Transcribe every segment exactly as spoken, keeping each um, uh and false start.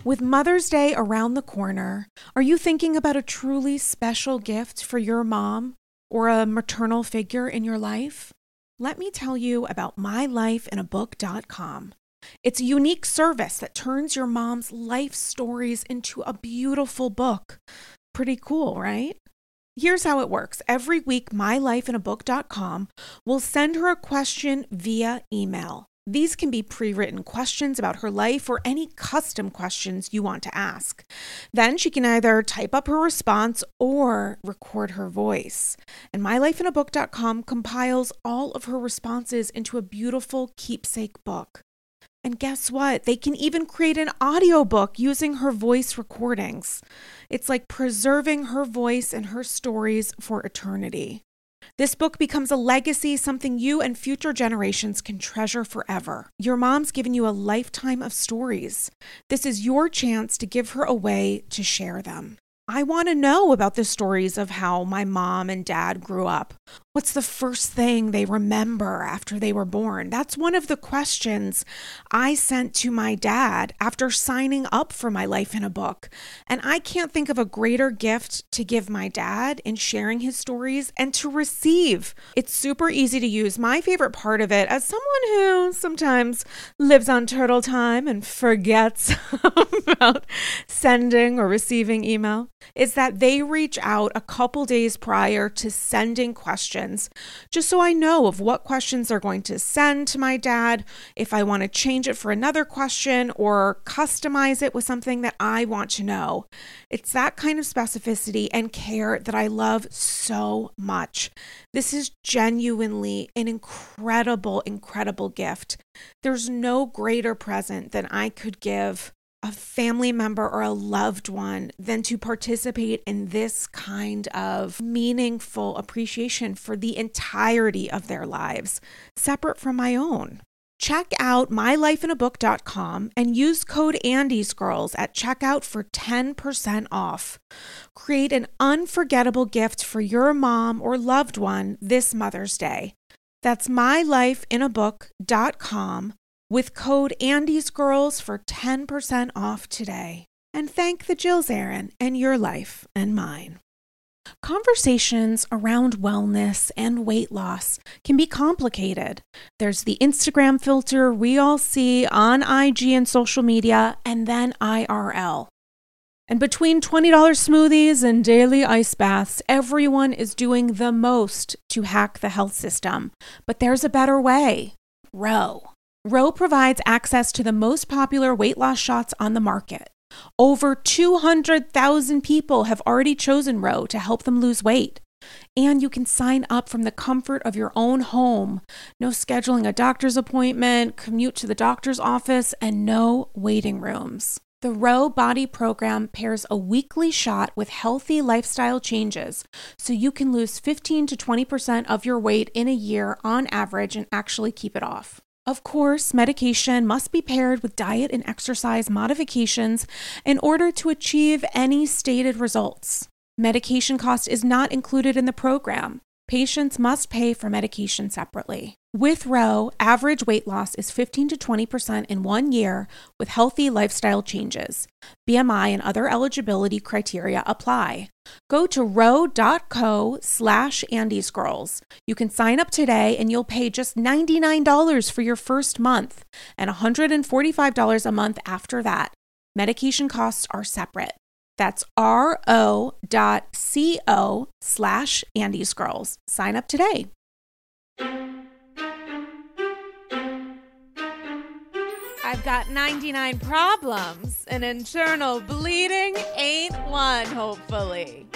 With Mother's Day around the corner, are you thinking about a truly special gift for your mom or a maternal figure in your life? Let me tell you about my life in a book dot com. It's a unique service that turns your mom's life stories into a beautiful book. Pretty cool, right? Here's how it works. Every week, my life in a book dot com will send her a question via email. These can be pre-written questions about her life or any custom questions you want to ask. Then she can either type up her response or record her voice. And my life in a book dot com compiles all of her responses into a beautiful keepsake book. And guess what? They can even create an audiobook using her voice recordings. It's like preserving her voice and her stories for eternity. This book becomes a legacy, something you and future generations can treasure forever. Your mom's given you a lifetime of stories. This is your chance to give her a way to share them. I want to know about the stories of how my mom and dad grew up. What's the first thing they remember after they were born? That's one of the questions I sent to my dad after signing up for my life in a book. And I can't think of a greater gift to give my dad in sharing his stories and to receive. It's super easy to use. My favorite part of it, as someone who sometimes lives on turtle time and forgets about sending or receiving email, is that they reach out a couple days prior to sending questions, just so I know of what questions they're going to send to my dad, if I want to change it for another question or customize it with something that I want to know. It's that kind of specificity and care that I love so much. This is genuinely an incredible, incredible gift. There's no greater present than I could give a family member or a loved one than to participate in this kind of meaningful appreciation for the entirety of their lives, separate from my own. Check out my life in a book dot com and use code Andy's Girls at checkout for ten percent off. Create an unforgettable gift for your mom or loved one this Mother's Day. That's my life in a book dot com with code Andy's Girls for ten percent off today. And thank the Jills Aaron and your life and mine. Conversations around wellness and weight loss can be complicated. There's the Instagram filter we all see on I G and social media, and then I R L. And between twenty dollars smoothies and daily ice baths, everyone is doing the most to hack the health system. But there's a better way. Ro. Ro provides access to the most popular weight loss shots on the market. Over two hundred thousand people have already chosen Ro to help them lose weight. And you can sign up from the comfort of your own home. No scheduling a doctor's appointment, commute to the doctor's office, and no waiting rooms. The Ro Body Program pairs a weekly shot with healthy lifestyle changes, so you can lose fifteen to twenty percent of your weight in a year on average and actually keep it off. Of course, medication must be paired with diet and exercise modifications in order to achieve any stated results. Medication cost is not included in the program. Patients must pay for medication separately. With Ro, average weight loss is fifteen to twenty percent in one year with healthy lifestyle changes. B M I and other eligibility criteria apply. Go to ro.co slash Andy's Girls. You can sign up today and you'll pay just ninety-nine dollars for your first month and one hundred forty-five dollars a month after that. Medication costs are separate. That's ro.co slash Andy's Girls. Sign up today. I've got ninety-nine problems, and internal bleeding ain't one, hopefully.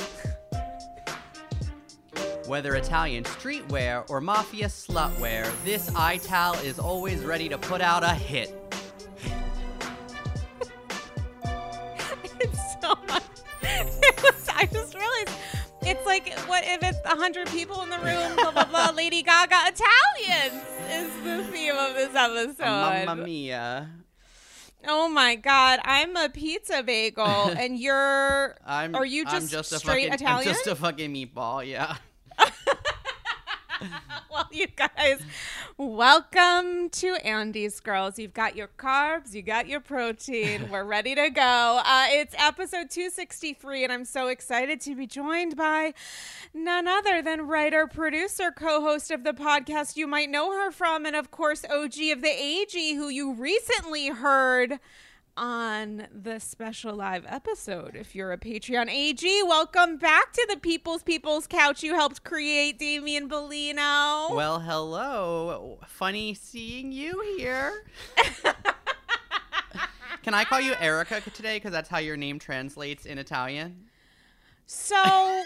Whether Italian streetwear or mafia slutwear, this iTal is always ready to put out a hit. It's so much. It was, I just realized it's like, what if it's one hundred people in the room, blah, blah, blah, Lady Gaga, Italians is the theme of this episode. Mamma mia. Oh my God, I'm a pizza bagel, and you're, I'm, are you just, I'm just straight a fucking, Italian? I'm just a fucking meatball, yeah. Well, you guys, welcome to Andy's Girls. You've got your carbs, you got your protein. We're ready to go. Uh, it's episode two sixty-three, and I'm so excited to be joined by none other than writer, producer, co-host of the podcast you might know her from, and of course, O G of the A G, who you recently heard on the special live episode. If you're a Patreon A G, welcome back to the People's People's Couch you helped create, Damian Bellino. Well, hello. Funny seeing you here. Can I call you Erica today? Because that's how your name translates in Italian. So...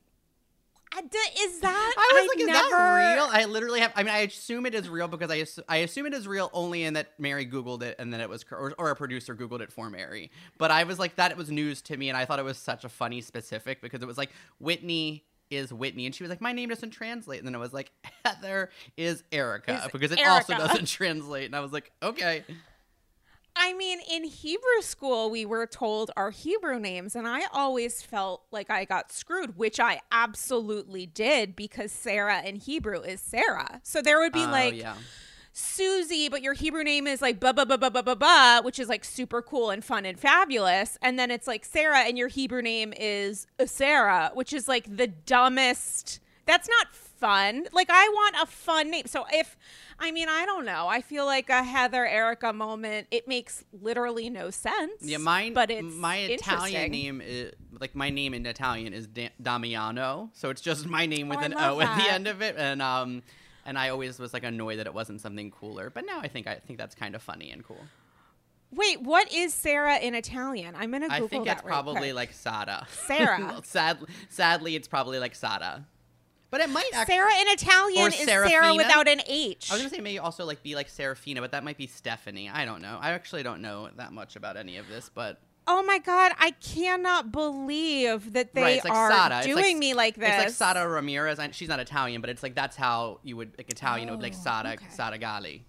Is that I was I like, is never... that real? I literally have. I mean, I assume it is real because I assume, I assume it is real only in that Mary Googled it and then it was, or, or a producer Googled it for Mary. But I was like, that was news to me, and I thought it was such a funny specific because it was like Whitney is Whitney, and she was like, my name doesn't translate, and then it was like Heather is Erica Is because it Erica. also doesn't translate, and I was like, okay. I mean, in Hebrew school, we were told our Hebrew names, and I always felt like I got screwed, which I absolutely did, because Sarah in Hebrew is Sarah. So there would be Oh, like yeah. Susie, but your Hebrew name is like ba ba ba ba ba ba ba, which is like super cool and fun and fabulous. And then it's like Sarah, and your Hebrew name is Sarah, which is like the dumbest. That's not fun. Like, I want a fun name. So if, I mean, I don't know. I feel like a Heather Erica moment. It makes literally no sense. Yeah, mine. But it's my Italian interesting. name is like my name in Italian is da- Damiano, so it's just my name with Oh, I an love O at the that. end of it, and um, and I always was like annoyed that it wasn't something cooler. But now I think I think that's kind of funny and cool. Wait, what is Sarah in Italian? I'm gonna Google I think that it's right probably quick. like Sada. Sarah. Sad, sadly, it's probably like Sada. But it might actually. Sarah in Italian Or is Sarah Serafina? without an H. I was gonna say maybe also like be like Serafina, but that might be Stephanie. I don't know. I actually don't know that much about any of this, but Oh my God, I cannot believe that they right, it's like are Sada. It's doing like- me like this. It's like Sada Ramirez. and She's not Italian, but it's like that's how you would like Italian. it would be like Oh, Sada okay. Sada Gali.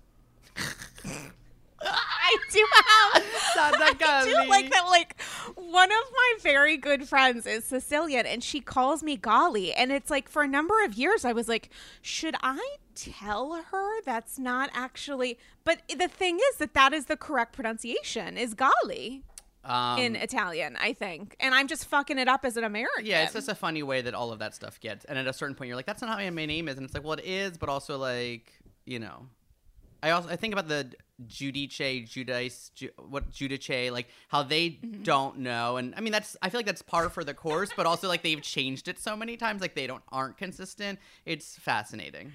I do have. Sada I do Gali. like that. Like, one of my very good friends is Sicilian, and she calls me Gali. And it's like, for a number of years, I was like, should I tell her that's not actually? But the thing is that that is the correct pronunciation, is Gali Um, in Italian, I think. And I'm just fucking it up as an American. yeah, it's just a funny way that all of that stuff gets. And at a certain point, you're like, that's not how my name is. And it's like, well, it is, but also like, you know. I also I think about the Giudice, Judice, Ju, what Giudice, like how they Mm-hmm. don't know, and I mean that's I feel like that's par for the course, but also like they've changed it so many times, like they don't aren't consistent. It's fascinating.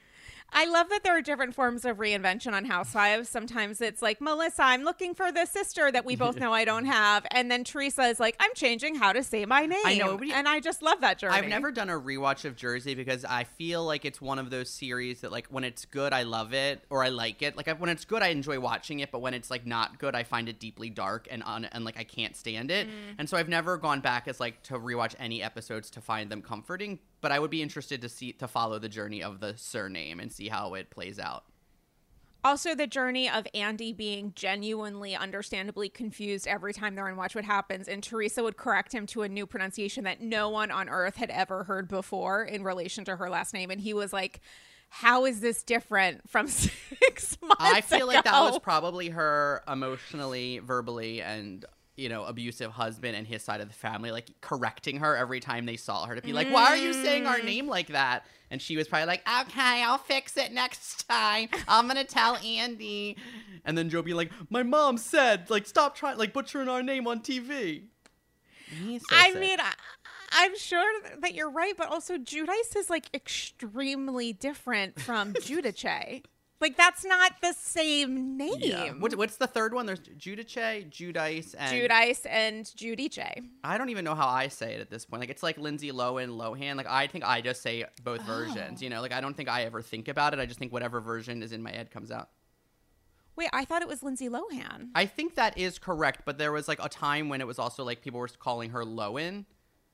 I love that there are different forms of reinvention on Housewives. Sometimes it's like, Melissa, I'm looking for the sister that we both know I don't have. And then Teresa is like, I'm changing how to say my name. I know, but- And I just love that journey. I've never done a rewatch of Jersey because I feel like it's one of those series that like when it's good I love it or I like it. Like I, when it's good I enjoy watching it, but when it's like not good I find it deeply dark and un- and like I can't stand it. Mm. And so I've never gone back as like to rewatch any episodes to find them comforting. But I would be interested to see to follow the journey of the surname and see how it plays out. Also, the journey of Andy being genuinely, understandably confused every time they're on Watch What Happens, and Teresa would correct him to a new pronunciation that no one on earth had ever heard before in relation to her last name. And he was like, how is this different from six months I feel like that was ago? probably her emotionally, verbally, and you know, abusive husband and his side of the family, like correcting her every time they saw her to be like, why are you saying our name like that? And she was probably like, okay, I'll fix it next time. I'm going to tell Andy. And then Joe be like, my mom said, like, stop trying, like, butchering our name on T V. He's so I sick. mean, I, I'm sure that you're right, but also Judice is like extremely different from Giudice. Like, that's not the same name. Yeah. What, what's the third one? There's Giudice, Judice, and Judice and Giudice. I don't even know how I say it at this point. Like, it's like Lindsay Lohan, Lohan. Like, I think I just say both Oh. versions. You know, like I don't think I ever think about it. I just think whatever version is in my head comes out. Wait, I thought it was Lindsay Lohan. I think that is correct, but there was like a time when it was also like people were calling her Lohan.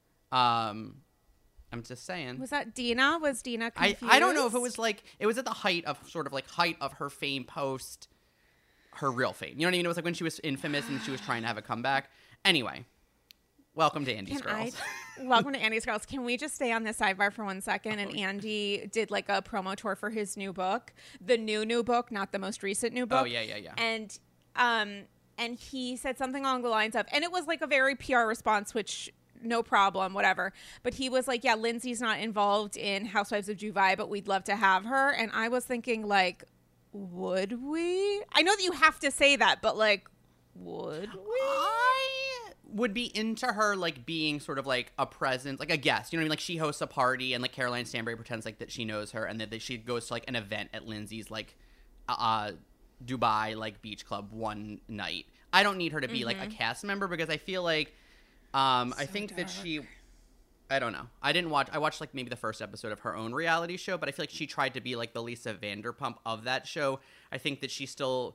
Um, I'm just saying. Was that Dina? Was Dina I, confused? I don't know if it was like it was at the height of sort of like height of her fame post her real fame. You know what I mean? It was like when she was infamous and she was trying to have a comeback. Anyway, Welcome to Andy's Can Girls. I, welcome to Andy's Girls. Can we just stay on this sidebar for one second? And Andy did like a promo tour for his new book, the new new book, not the most recent new book. Oh yeah, yeah, yeah. And um, and he said something along the lines of, and it was like a very P R response, which no problem, whatever. But he was like, yeah, Lindsay's not involved in Housewives of Dubai, but we'd love to have her. And I was thinking, like, would we? I know that you have to say that, but like, would we? I would be into her like being sort of like a presence, like a guest. You know what I mean? Like she hosts a party and like Caroline Stanbury pretends like that she knows her and that she goes to like an event at Lindsay's like uh Dubai like beach club one night. I don't need her to be mm-hmm. like a cast member because I feel like um so I think dark. that she I don't know. I didn't watch I watched like maybe the first episode of her own reality show, but I feel like she tried to be like the Lisa Vanderpump of that show. I think that she still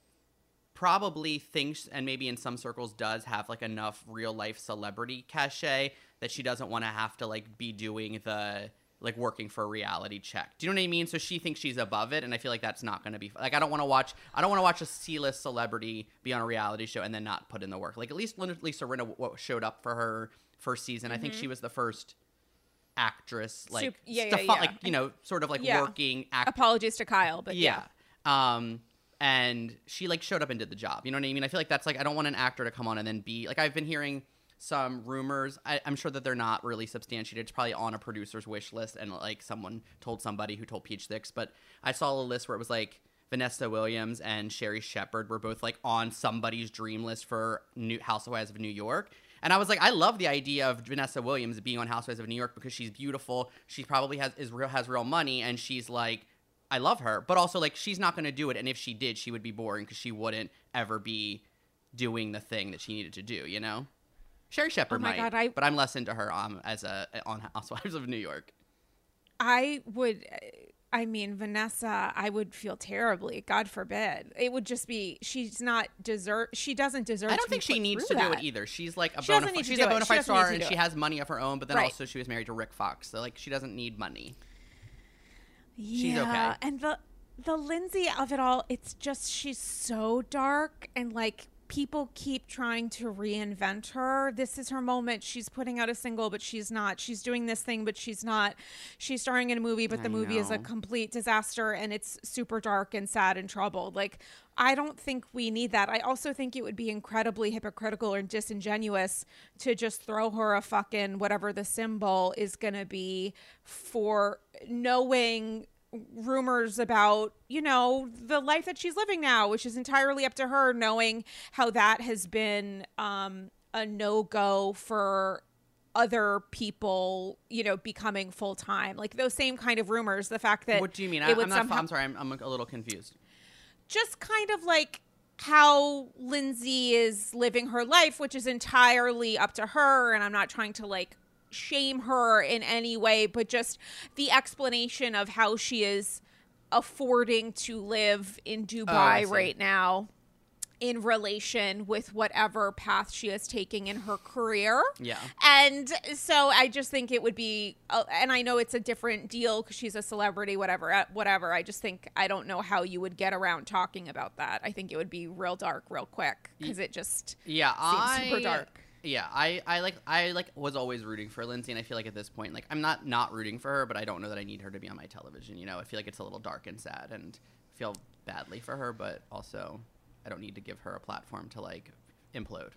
probably thinks, and maybe in some circles does, have like enough real life celebrity cachet that she doesn't want to have to like be doing the like working for a reality check. Do you know what I mean? So she thinks she's above it, and I feel like that's not going to be like I don't want to watch I don't want to watch a C-list celebrity be on a reality show and then not put in the work. Like at least Lisa Rinna showed up for her first season. Mm-hmm. I think she was the first actress like Super, yeah, stuff, yeah, yeah. like you know sort of like yeah. working act- apologies to Kyle, but yeah. yeah. Um And she, like, showed up and did the job. You know what I mean? I feel like that's, like, I don't want an actor to come on and then be... Like, I've been hearing some rumors. I, I'm sure that they're not really substantiated. It's probably on a producer's wish list. And, like, someone told somebody who told Peach Sticks. But I saw a list where it was, like, Vanessa Williams and Sherry Shepherd were both, like, on somebody's dream list for New Housewives of New York. And I was like, I love the idea of Vanessa Williams being on Housewives of New York because she's beautiful. She probably has is real has real money. And she's, like... I love her, but also, like, she's not going to do it, and if she did, she would be boring because she wouldn't ever be doing the thing that she needed to do, you know? Sherry Shepherd oh my might, God, I, but I'm less into her um, as a on Housewives of New York. I would, I mean, Vanessa, I would feel terribly, God forbid. It would just be, she's not deserve, she doesn't deserve I don't to think she needs to that. do it either. She's, like, a she bona fide, she's a bona fide star, and she it. has money of her own, but then right. also she was married to Rick Fox, so, like, she doesn't need money. Yeah, she's okay. And the... The Lindsay of it all, it's just she's so dark and like people keep trying to reinvent her. This is her moment. She's putting out a single, but she's not. She's doing this thing, but she's not. She's starring in a movie, but the I movie know. is a complete disaster and it's super dark and sad and troubled. Like, I don't think we need that. I also think it would be incredibly hypocritical or disingenuous to just throw her a fucking whatever the symbol is going to be for knowing rumors about, you know, the life that she's living now, which is entirely up to her, knowing how that has been um, a no-go for other people, you know, becoming full-time. Like those same kind of rumors, the fact that... What do you mean? I, I'm, not, somehow, I'm sorry, I'm, I'm a little confused. Just kind of like how Lindsay is living her life, which is entirely up to her, and I'm not trying to like shame her in any way, but just the explanation of how she is affording to live in Dubai oh, right now in relation with whatever path she is taking in her career. Yeah. And so I just think it would be, uh, and I know it's a different deal because she's a celebrity, whatever, uh, whatever. I just think, I don't know how you would get around talking about that. I think it would be real dark real quick because it just yeah, seems I, super dark. Yeah, I, I like I like was always rooting for Lindsay, and I feel like at this point, like I'm not not rooting for her, but I don't know that I need her to be on my television. You know, I feel like it's a little dark and sad, and I feel badly for her, but also I don't need to give her a platform to like implode.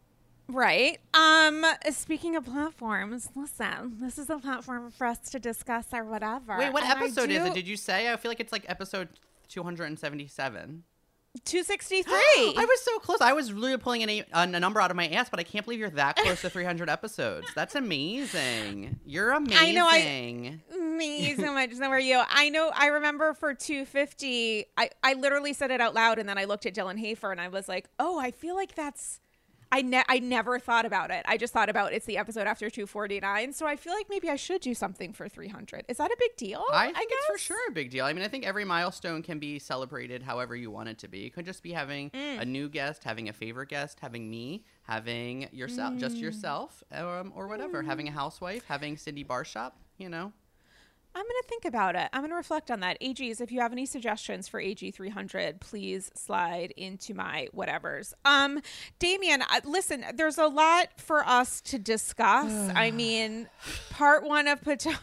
Right. Um. Speaking of platforms, listen, this is a platform for us to discuss or whatever. Wait, what and episode do... is it? Did you say? I feel like it's like episode two hundred seventy-seven. two sixty-three. I was so close. I was really pulling a, a number out of my ass, but I can't believe you're that close to three hundred episodes. That's amazing. You're amazing. I know. I, me so much. So are you. I know. I remember for two fifty, I, I literally said it out loud, and then I looked at Dylan Hafer, and I was like, oh, I feel like that's... I, ne- I never thought about it. I just thought about it's the episode after two forty-nine. So I feel like maybe I should do something for three hundred. Is that a big deal? I think I it's for sure a big deal. I mean, I think every milestone can be celebrated however you want it to be. It could just be having mm. a new guest, having a favorite guest, having me, having yourself, mm. just yourself, um, or whatever. Mm. Having a housewife, having Cindy Barshop, you know. I'm going to think about it. I'm going to reflect on that. A Gs, if you have any suggestions for A G three hundred, please slide into my whatevers. Um, Damien, uh, listen, there's a lot for us to discuss. I mean, part one of Potomac.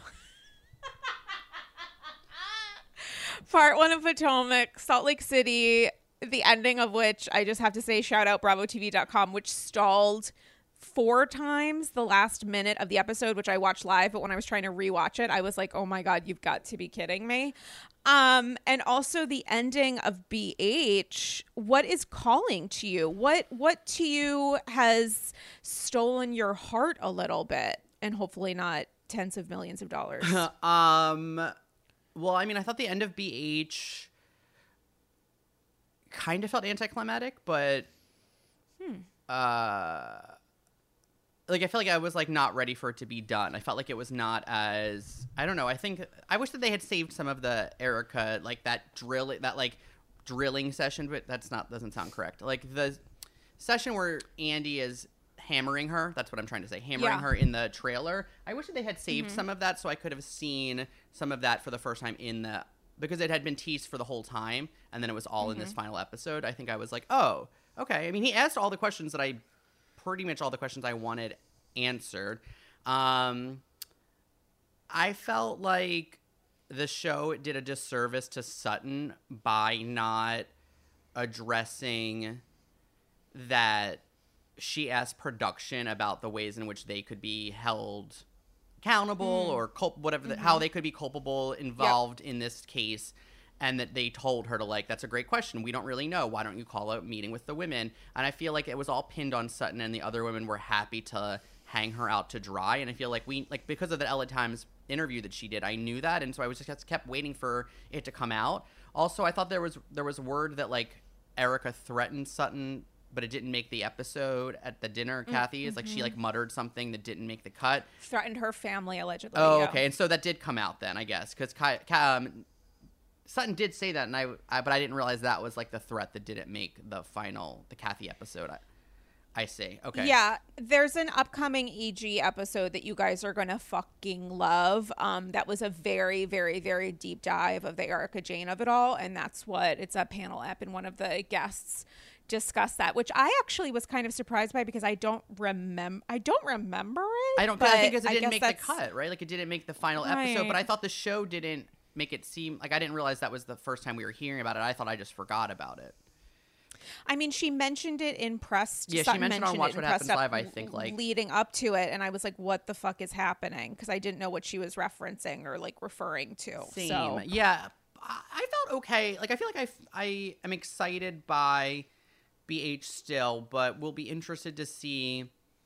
part one of Potomac, Salt Lake City, the ending of which I just have to say, shout out bravo T V dot com, which stalled four times the last minute of the episode, which I watched live, but when I was trying to rewatch it, I was like, oh my God, you've got to be kidding me. Um, and also the ending of B H. What is calling to you? What what to you has stolen your heart a little bit, and hopefully not tens of millions of dollars? um, well, I mean, I thought the end of B H kind of felt anticlimactic, but hmm. uh. Like, I feel like I was, like, not ready for it to be done. I felt like it was not as, I don't know, I think, I wish that they had saved some of the Erica, like, that drill, that, like, drilling session, but that's not, doesn't sound correct. Like, the session where Andy is hammering her, that's what I'm trying to say, hammering yeah. her in the trailer. I wish that they had saved mm-hmm. some of that so I could have seen some of that for the first time in the, because it had been teased for the whole time, and then it was all mm-hmm. in this final episode. I think I was like, oh, okay. I mean, he asked all the questions that I pretty much all the questions I wanted answered. Um, I felt like the show did a disservice to Sutton by not addressing that she asked production about the ways in which they could be held accountable mm. or cul- whatever, mm-hmm. the, how they could be culpable involved yep. in this case. And that they told her to, like, that's a great question. We don't really know. Why don't you call a meeting with the women? And I feel like it was all pinned on Sutton, and the other women were happy to hang her out to dry. And I feel like we, like, because of the L A Times interview that she did, I knew that. And so I was just kept waiting for it to come out. Also, I thought there was there was word that, like, Erica threatened Sutton, but it didn't make the episode at the dinner, mm-hmm. Kathy's. Like, she, like, muttered something that didn't make the cut. Threatened her family, allegedly. Oh, yeah. okay. And so that did come out then, I guess. Because Kai, Kai, um, Sutton did say that, and I, I, but I didn't realize that was, like, the threat that didn't make the final, the Kathy episode. I, I see. Okay. Yeah, there's an upcoming E G episode that you guys are going to fucking love. Um, that was a very, very, very deep dive of the Erika Jayne of it all, and that's what, it's a panel ep, and one of the guests discussed that, which I actually was kind of surprised by because I don't remember, I don't remember it. I don't, I think because it didn't make the cut, right? Like, it didn't make the final right. episode, but I thought the show didn't make it seem like, I didn't realize that was the first time we were hearing about it. I thought I just forgot about it. I mean, she mentioned it in press. Yeah, Sutton she mentioned, mentioned on Watch What Happens Live, I think, like leading up to it, and I was like, "What the fuck is happening?" Because I didn't know what she was referencing or like referring to. Same. So. Yeah, I felt okay. Like, I feel like I I am excited by B H still, but we'll be interested to see.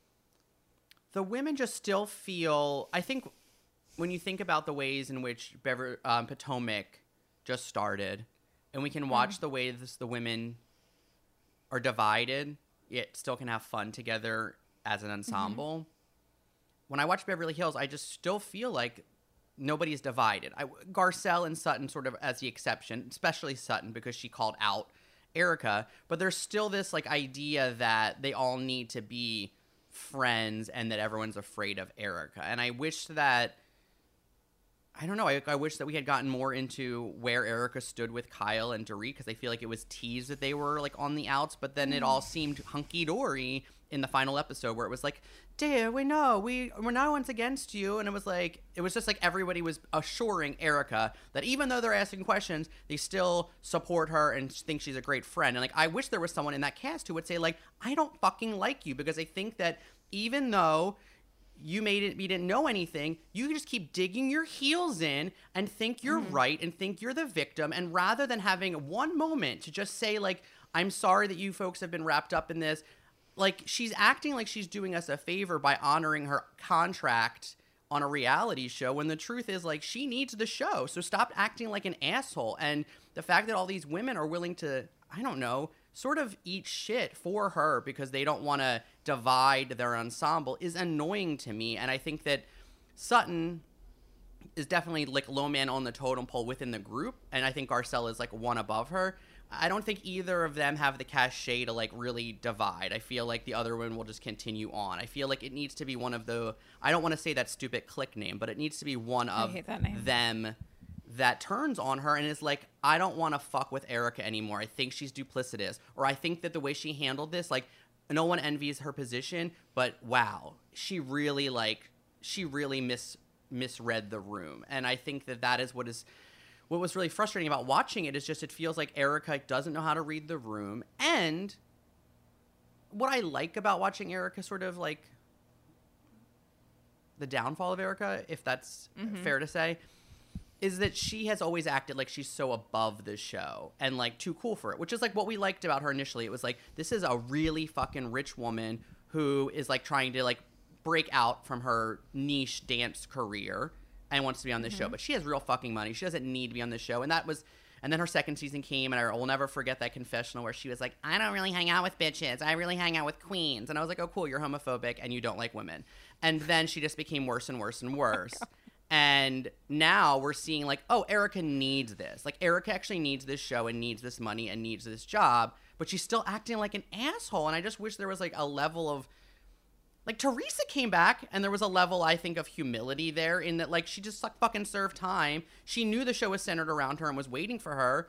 The women just still feel. I think. When you think about the ways in which Bever- um, Potomac just started, and we can watch mm. the ways the women are divided, yet still can have fun together as an ensemble. Mm-hmm. When I watch Beverly Hills, I just still feel like nobody's divided. I, Garcelle and Sutton sort of as the exception, especially Sutton because she called out Erica. But there's still this like idea that they all need to be friends and that everyone's afraid of Erica. And I wish that I don't know. I, I wish that we had gotten more into where Erica stood with Kyle and Dorit because I feel like it was teased that they were like on the outs, but then it all seemed hunky dory in the final episode where it was like, "Dear, we know we we're no one's against you," and it was like it was just like everybody was assuring Erica that even though they're asking questions, they still support her and think she's a great friend. And like I wish there was someone in that cast who would say like, "I don't fucking like you," because I think that even though you made it, you didn't know anything, you just keep digging your heels in and think you're mm-hmm. right and think you're the victim. And rather than having one moment to just say, like, I'm sorry that you folks have been wrapped up in this, like, she's acting like she's doing us a favor by honoring her contract on a reality show when the truth is, like, she needs the show. So stop acting like an asshole. And the fact that all these women are willing to, I don't know, sort of eat shit for her because they don't want to divide their ensemble is annoying to me. And I think that Sutton is definitely like low man on the totem pole within the group. And I think Garcelle is like one above her. I don't think either of them have the cachet to like really divide. I feel like the other one will just continue on. I feel like it needs to be one of the, I don't want to say that stupid click name, but it needs to be one of I hate that name. them that turns on her and is like, I don't want to fuck with Erica anymore. I think she's duplicitous. Or I think that the way she handled this, like, no one envies her position, but wow, she really like, she really mis misread the room. And I think that that is what is, what was really frustrating about watching it is just it feels like Erica doesn't know how to read the room. And what I like about watching Erica sort of like the downfall of Erica, if that's mm-hmm. fair to say, is that she has always acted like she's so above the show and like too cool for it, which is like what we liked about her initially. It was like, this is a really fucking rich woman who is like trying to like break out from her niche dance career and wants to be on this mm-hmm. show, but she has real fucking money. She doesn't need to be on this show. And that was, and then her second season came, and I will never forget that confessional where she was like, I don't really hang out with bitches. I really hang out with queens. And I was like, oh, cool, you're homophobic and you don't like women. And then she just became worse and worse and worse. Oh, and now we're seeing like, oh, Erica needs this. Like, Erica actually needs this show and needs this money and needs this job, but she's still acting like an asshole. And I just wish there was like a level of, like, Teresa came back, and there was a level, I think, of humility there in that, like, she just, like, fucking served time. She knew the show was centered around her and was waiting for her.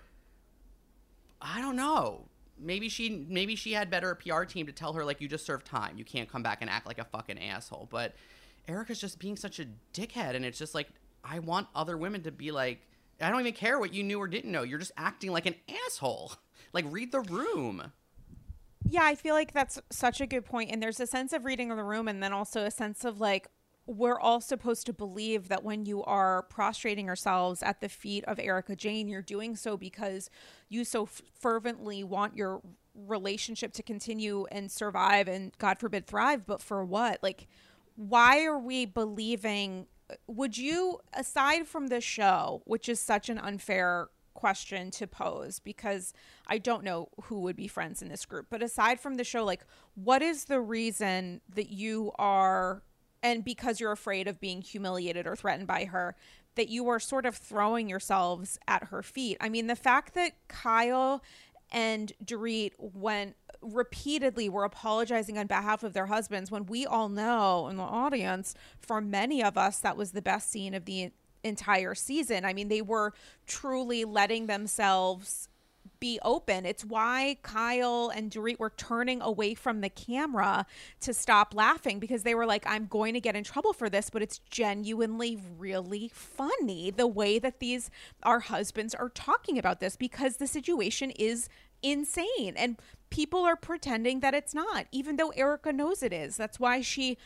I don't know. Maybe she maybe she had better P R team to tell her, like, you just served time. You can't come back and act like a fucking asshole. But Erica's just being such a dickhead, and it's just, like, I want other women to be like, I don't even care what you knew or didn't know. You're just acting like an asshole. Like, read the room. Yeah, I feel like that's such a good point. And there's a sense of reading the room, and then also a sense of like, we're all supposed to believe that when you are prostrating yourselves at the feet of Erica Jane, you're doing so because you so f- fervently want your relationship to continue and survive and, God forbid, thrive. But for what? Like, why are we believing? Would you, aside from the show, which is such an unfair question to pose because I don't know who would be friends in this group, but aside from the show, like, what is the reason that you are, and because you're afraid of being humiliated or threatened by her, that you are sort of throwing yourselves at her feet? I mean, the fact that Kyle and Dorit went repeatedly were apologizing on behalf of their husbands when we all know in the audience, for many of us, that was the best scene of the entire season. I mean, they were truly letting themselves be open. It's why Kyle and Dorit were turning away from the camera to stop laughing, because they were like, I'm going to get in trouble for this, but it's genuinely really funny the way that these, our husbands are talking about this, because the situation is insane and people are pretending that it's not, even though Erica knows it is. That's why she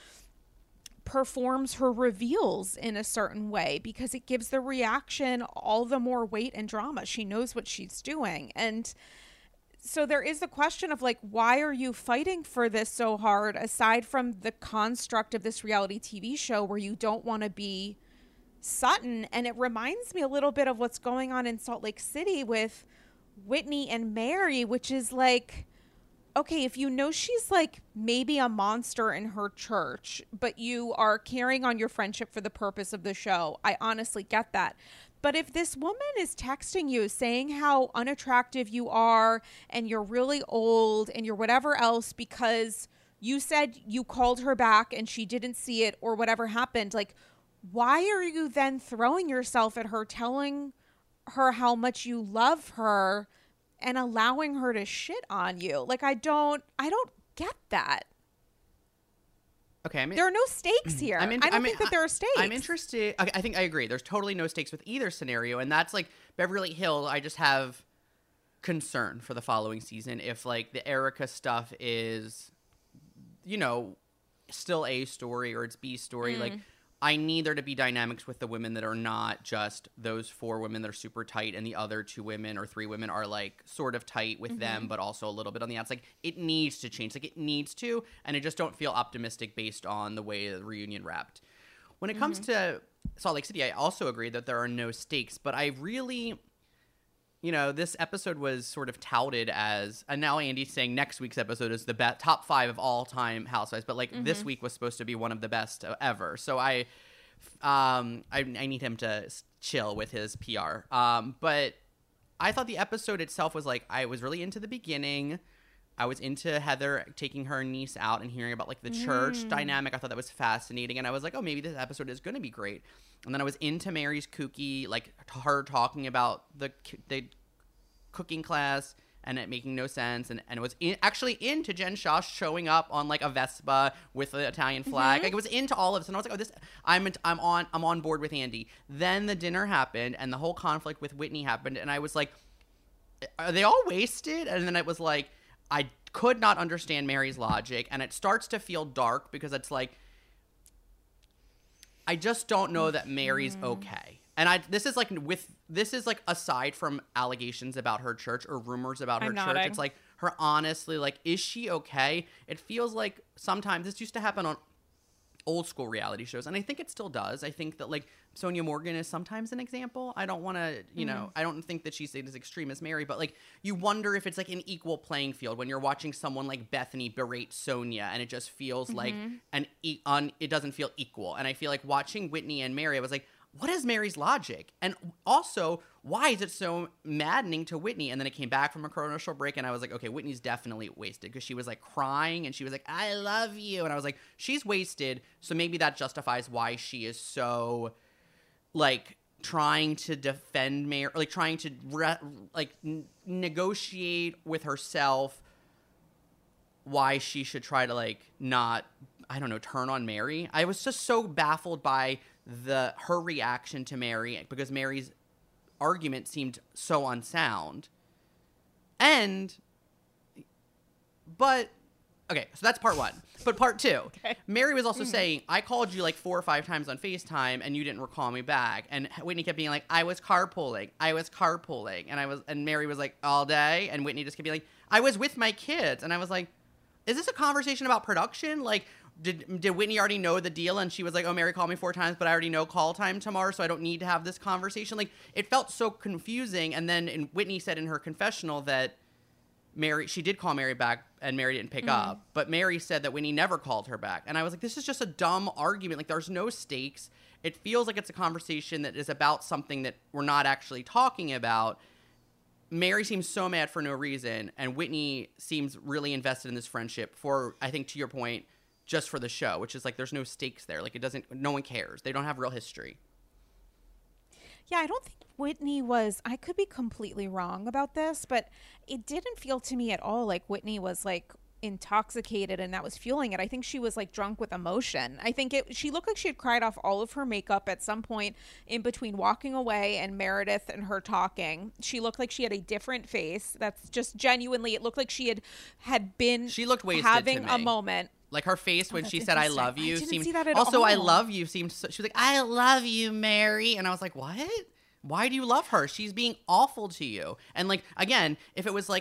performs her reveals in a certain way, because it gives the reaction all the more weight and drama. She knows what she's doing. And so there is the question of like, why are you fighting for this so hard, aside from the construct of this reality T V show where you don't want to be Sutton? And it reminds me a little bit of what's going on in Salt Lake City with Whitney and Mary, which is like, okay, if you know she's like maybe a monster in her church, but you are carrying on your friendship for the purpose of the show, I honestly get that. But if this woman is texting you saying how unattractive you are and you're really old and you're whatever else because you said you called her back and she didn't see it or whatever happened, like, why are you then throwing yourself at her, telling her how much you love her and allowing her to shit on you? Like, I don't, I don't get that. Okay, I mean, there are no stakes here. I'm in, I don't I'm think in, that there are stakes. I'm interested. Okay, I think I agree. There's totally no stakes with either scenario, and that's like Beverly Hills. I just have concern for the following season if like the Erica stuff is, you know, still A story or it's B story. Mm. Like, I need there to be dynamics with the women that are not just those four women that are super tight and the other two women or three women are like sort of tight with mm-hmm. them, but also a little bit on the outside. Like, it needs to change. Like, it needs to. And I just don't feel optimistic based on the way the reunion wrapped. When it mm-hmm. comes to Salt Lake City, I also agree that there are no stakes, but I really, you know, this episode was sort of touted as, and now Andy's saying next week's episode is the best, top five of all time Housewives, but like mm-hmm. this week was supposed to be one of the best ever. So I, um, I, I need him to chill with his P R. Um, but I thought the episode itself was like, I was really into the beginning. I was into Heather taking her niece out and hearing about like the church Mm. dynamic. I thought that was fascinating. And I was like, oh, maybe this episode is going to be great. And then I was into Mary's kooky, like her talking about the the cooking class and it making no sense. And, and it was in, actually into Jen Shah showing up on like a Vespa with the Italian flag. Mm-hmm. Like it was into all of this. And I was like, oh, this, I'm, I'm on, I'm on board with Andy. Then the dinner happened and the whole conflict with Whitney happened. And I was like, are they all wasted? And then it was like, I could not understand Mary's logic, and it starts to feel dark because it's like, I just don't know that Mary's okay. And I this is like with this is like aside from allegations about her church or rumors about her I'm church, nodding. it's like her honestly, like, is she okay? It feels like sometimes this used to happen on old school reality shows, and I think it still does. I think that like Sonia Morgan is sometimes an example. I don't want to, you know, Mm-hmm. I don't think that she's as extreme as Mary, but like you wonder if it's like an equal playing field when you're watching someone like Bethany berate Sonia, and it just feels like Mm-hmm. an e- un, it doesn't feel equal. And I feel like watching Whitney and Mary, I was like, what is Mary's logic? And also, why is it so maddening to Whitney? And then it came back from a commercial break, and I was like, okay, Whitney's definitely wasted because she was like crying and she was like, I love you. And I was like, she's wasted. So maybe that justifies why she is so like trying to defend Mary, like trying to re- like n- negotiate with herself why she should try to like not, I don't know, turn on Mary. I was just so baffled by the her reaction to Mary because Mary's argument seemed so unsound. And but okay, so that's part one. But part two, Okay. Mary was also saying, I called you like four or five times on FaceTime and you didn't recall me back. And Whitney kept being like, I was carpooling. I was carpooling. And I was and Mary was like, all day. And Whitney just kept being like, I was with my kids. And I was like, is this a conversation about production? Like, did did Whitney already know the deal? And she was like, oh, Mary called me four times, but I already know call time tomorrow, so I don't need to have this conversation. Like, it felt so confusing. And then in, Whitney said in her confessional that Mary, she did call Mary back and Mary didn't pick Mm. up. But Mary said that Whitney never called her back. And I was like, this is just a dumb argument. Like, there's no stakes. It feels like it's a conversation that is about something that we're not actually talking about. Mary seems so mad for no reason, and Whitney seems really invested in this friendship for, I think, to your point, just for the show, which is like there's no stakes there. Like, it doesn't, no one cares. They don't have real history. Yeah, I don't think Whitney was, I could be completely wrong about this, but it didn't feel to me at all like Whitney was like intoxicated and that was fueling it. I think she was like drunk with emotion. I think it, she looked like she had cried off all of her makeup at some point in between walking away and Meredith and her talking. She looked like she had a different face. That's just genuinely, it looked like she had, had been She looked wasted having to a me. moment. Like, her face when that's she said, I interesting. love I you, didn't seemed, see that at also, I all. love you seemed, so, she was like, I love you, Mary. And I was like, what? Why do you love her? She's being awful to you. And like, again, if it was like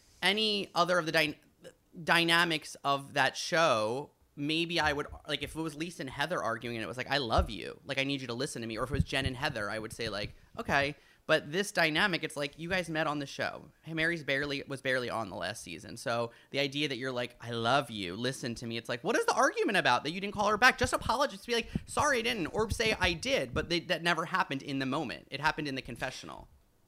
any other of the dy- dynamics of that show, maybe I would, like, if it was Lisa and Heather arguing and it was like, I love you, like, I need you to listen to me. Or if it was Jen and Heather, I would say like, okay. But this dynamic, it's like, you guys met on the show. Hey, Mary's barely was barely on the last season. So the idea that you're like, I love you, listen to me. It's like, what is the argument about that you didn't call her back? Just apologize. Be like, sorry, I didn't. Or say I did. But they, that never happened in the moment. It happened in the confessional.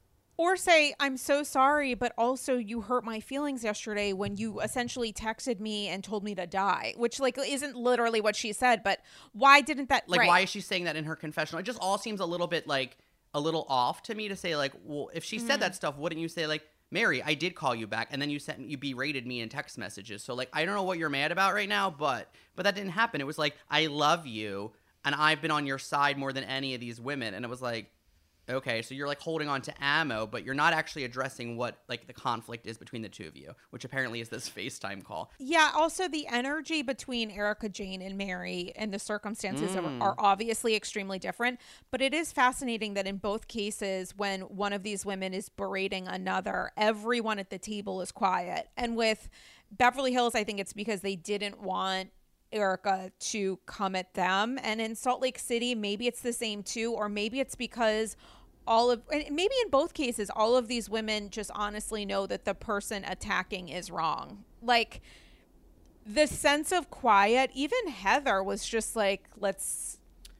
Or say, I'm so sorry, but also you hurt my feelings yesterday when you essentially texted me and told me to die, which like isn't literally what she said, but why didn't that, Like, right. why is she saying that in her confessional? It just all seems a little bit like, a little off to me to say like, well, if she said that stuff, wouldn't you say like, Mary, I did call you back, and then you sent you berated me in text messages. So like, I don't know what you're mad about right now, but but that didn't happen. It was like, I love you, and I've been on your side more than any of these women. And it was like, okay, so you're like holding on to ammo, but you're not actually addressing what like the conflict is between the two of you, which apparently is this FaceTime call. Yeah, also the energy between Erica Jane and Mary and the circumstances Mm. are, are obviously extremely different. But it is fascinating that in both cases, when one of these women is berating another, everyone at the table is quiet. And with Beverly Hills, I think it's because they didn't want Erica to come at them. And in Salt Lake City, maybe it's the same too, or maybe it's because all of, and maybe in both cases, all of these women just honestly know that the person attacking is wrong. Like, the sense of quiet, even Heather was just like, let's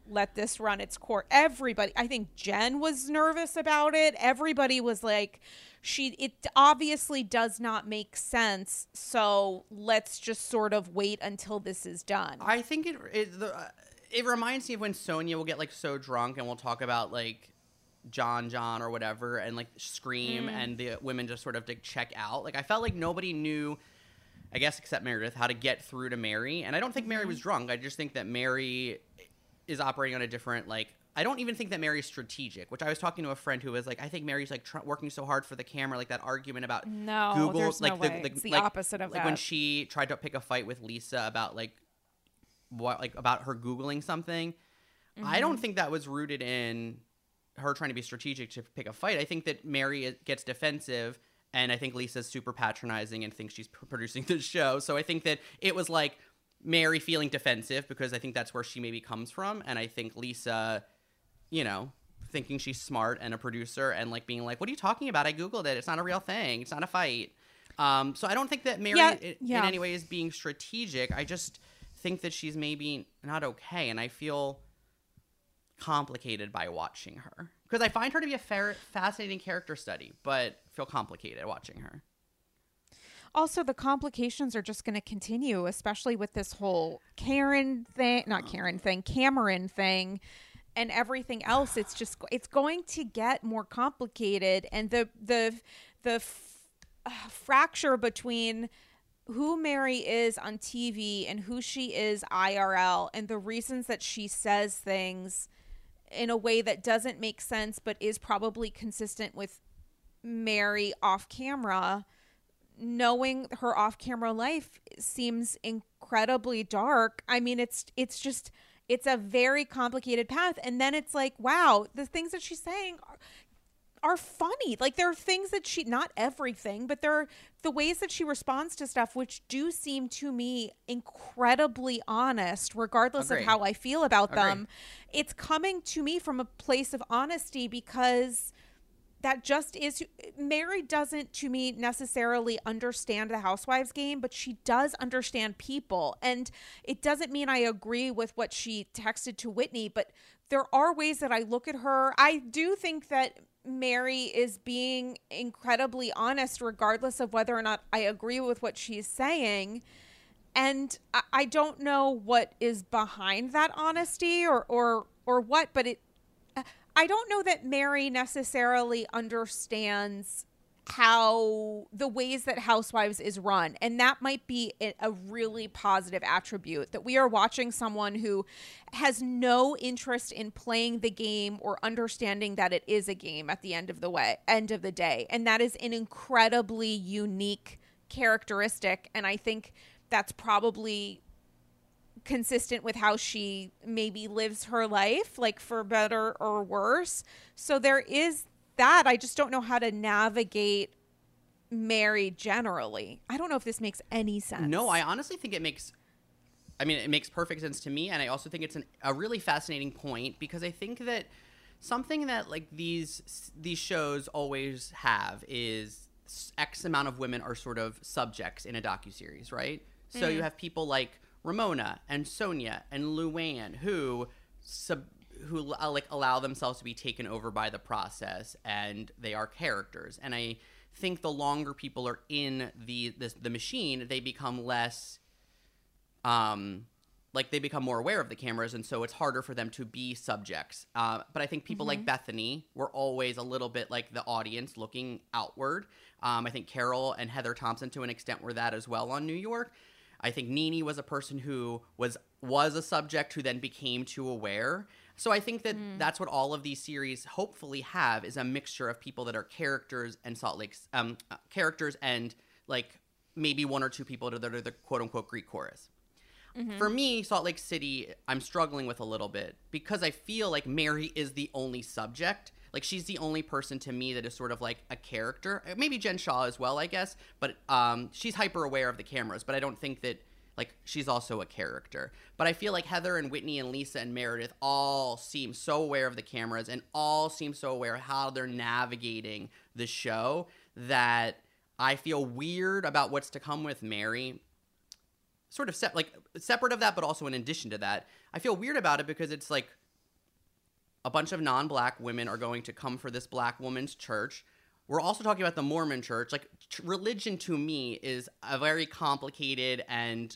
let this run its course. Everybody, I think Jen was nervous about it. Everybody was like, she, it obviously does not make sense. So let's just sort of wait until this is done. I think it, it, the, uh, it reminds me of when Sonia will get like so drunk and we'll talk about like John John or whatever and like scream mm. and the women just sort of like check out. Like I felt like nobody knew, I guess except Meredith, how to get through to Mary. And I don't think Mary was drunk. I just think that Mary is operating on a different, like, I don't even think that Mary's strategic, which I was talking to a friend who was like, I think Mary's like tr- working so hard for the camera, like that argument about no, Google. There's like no the, way. the, it's the like, opposite of like that. when she tried to pick a fight with Lisa about like what, like about her Googling something. Mm-hmm. I don't think that was rooted in her trying to be strategic to pick a fight. I think that Mary gets defensive. And I think Lisa's super patronizing and thinks she's p- producing the show. So I think that it was like Mary feeling defensive because I think that's where she maybe comes from. And I think Lisa, you know, thinking she's smart and a producer and like being like, what are you talking about? I Googled it. It's not a real thing. It's not a fight. Um, so I don't think that Mary yeah, in, yeah. in any way is being strategic. I just think that she's maybe not okay. And I feel complicated by watching her. Because I find her to be a fair, fascinating character study, but feel complicated watching her. Also, the complications are just going to continue, especially with this whole Karen thing, not Karen thing, Cameron thing, and everything else. It's just, it's going to get more complicated. And the, the, the f- uh, fracture between who Mary is on T V and who she is I R L and the reasons that she says things in a way that doesn't make sense, but is probably consistent with Mary off camera. Knowing her off camera life seems incredibly dark. I mean, it's, it's just, it's a very complicated path. And then it's like, wow, the things that she's saying are, are funny. Like there are things that she, not everything, but there are the ways that she responds to stuff, which do seem to me incredibly honest, regardless Agreed. of how I feel about Agreed. them. It's coming to me from a place of honesty because that just is, Mary doesn't to me necessarily understand the housewives game, but she does understand people. And it doesn't mean I agree with what she texted to Whitney, but there are ways that I look at her. I do think that Mary is being incredibly honest, regardless of whether or not I agree with what she's saying. And I, I don't know what is behind that honesty or, or, or what, but it, I don't know that Mary necessarily understands how the ways that Housewives is run. And that might be a really positive attribute, that we are watching someone who has no interest in playing the game or understanding that it is a game at the end of the way, end of the day. And that is an incredibly unique characteristic. And I think that's probably consistent with how she maybe lives her life, like for better or worse. So there is that. I just don't know how to navigate Mary generally. I don't know if this makes any sense. No, I honestly think it makes, I mean, it makes perfect sense to me. And I also think it's an, a really fascinating point because I think that something that like these, these shows always have is X amount of women are sort of subjects in a docuseries, right? So mm. you have people like Ramona and Sonia and Luann who sub, who uh, like allow themselves to be taken over by the process, and they are characters. And I think the longer people are in the this, the machine, they become less um like they become more aware of the cameras, and so it's harder for them to be subjects. Uh, but I think people mm-hmm. like Bethany were always a little bit like the audience looking outward. Um, I think Carol and Heather Thompson to an extent were that as well on New York. I think Nene was a person who was was a subject who then became too aware. So I think that mm. that's what all of these series hopefully have, is a mixture of people that are characters and Salt Lake's um, uh, characters and like maybe one or two people that are the quote unquote Greek chorus. Mm-hmm. For me, Salt Lake City, I'm struggling with a little bit because I feel like Mary is the only subject. Like she's the only person to me that is sort of like a character. Maybe Jen Shaw as well, I guess. But um, she's hyper aware of the cameras. But I don't think that like she's also a character. But I feel like Heather and Whitney and Lisa and Meredith all seem so aware of the cameras and all seem so aware of how they're navigating the show that I feel weird about what's to come with Mary. Sort of se- like separate of that, but also in addition to that, I feel weird about it because it's like a bunch of non-black women are going to come for this black woman's church. We're also talking about the Mormon church. Like, ch- religion to me is a very complicated and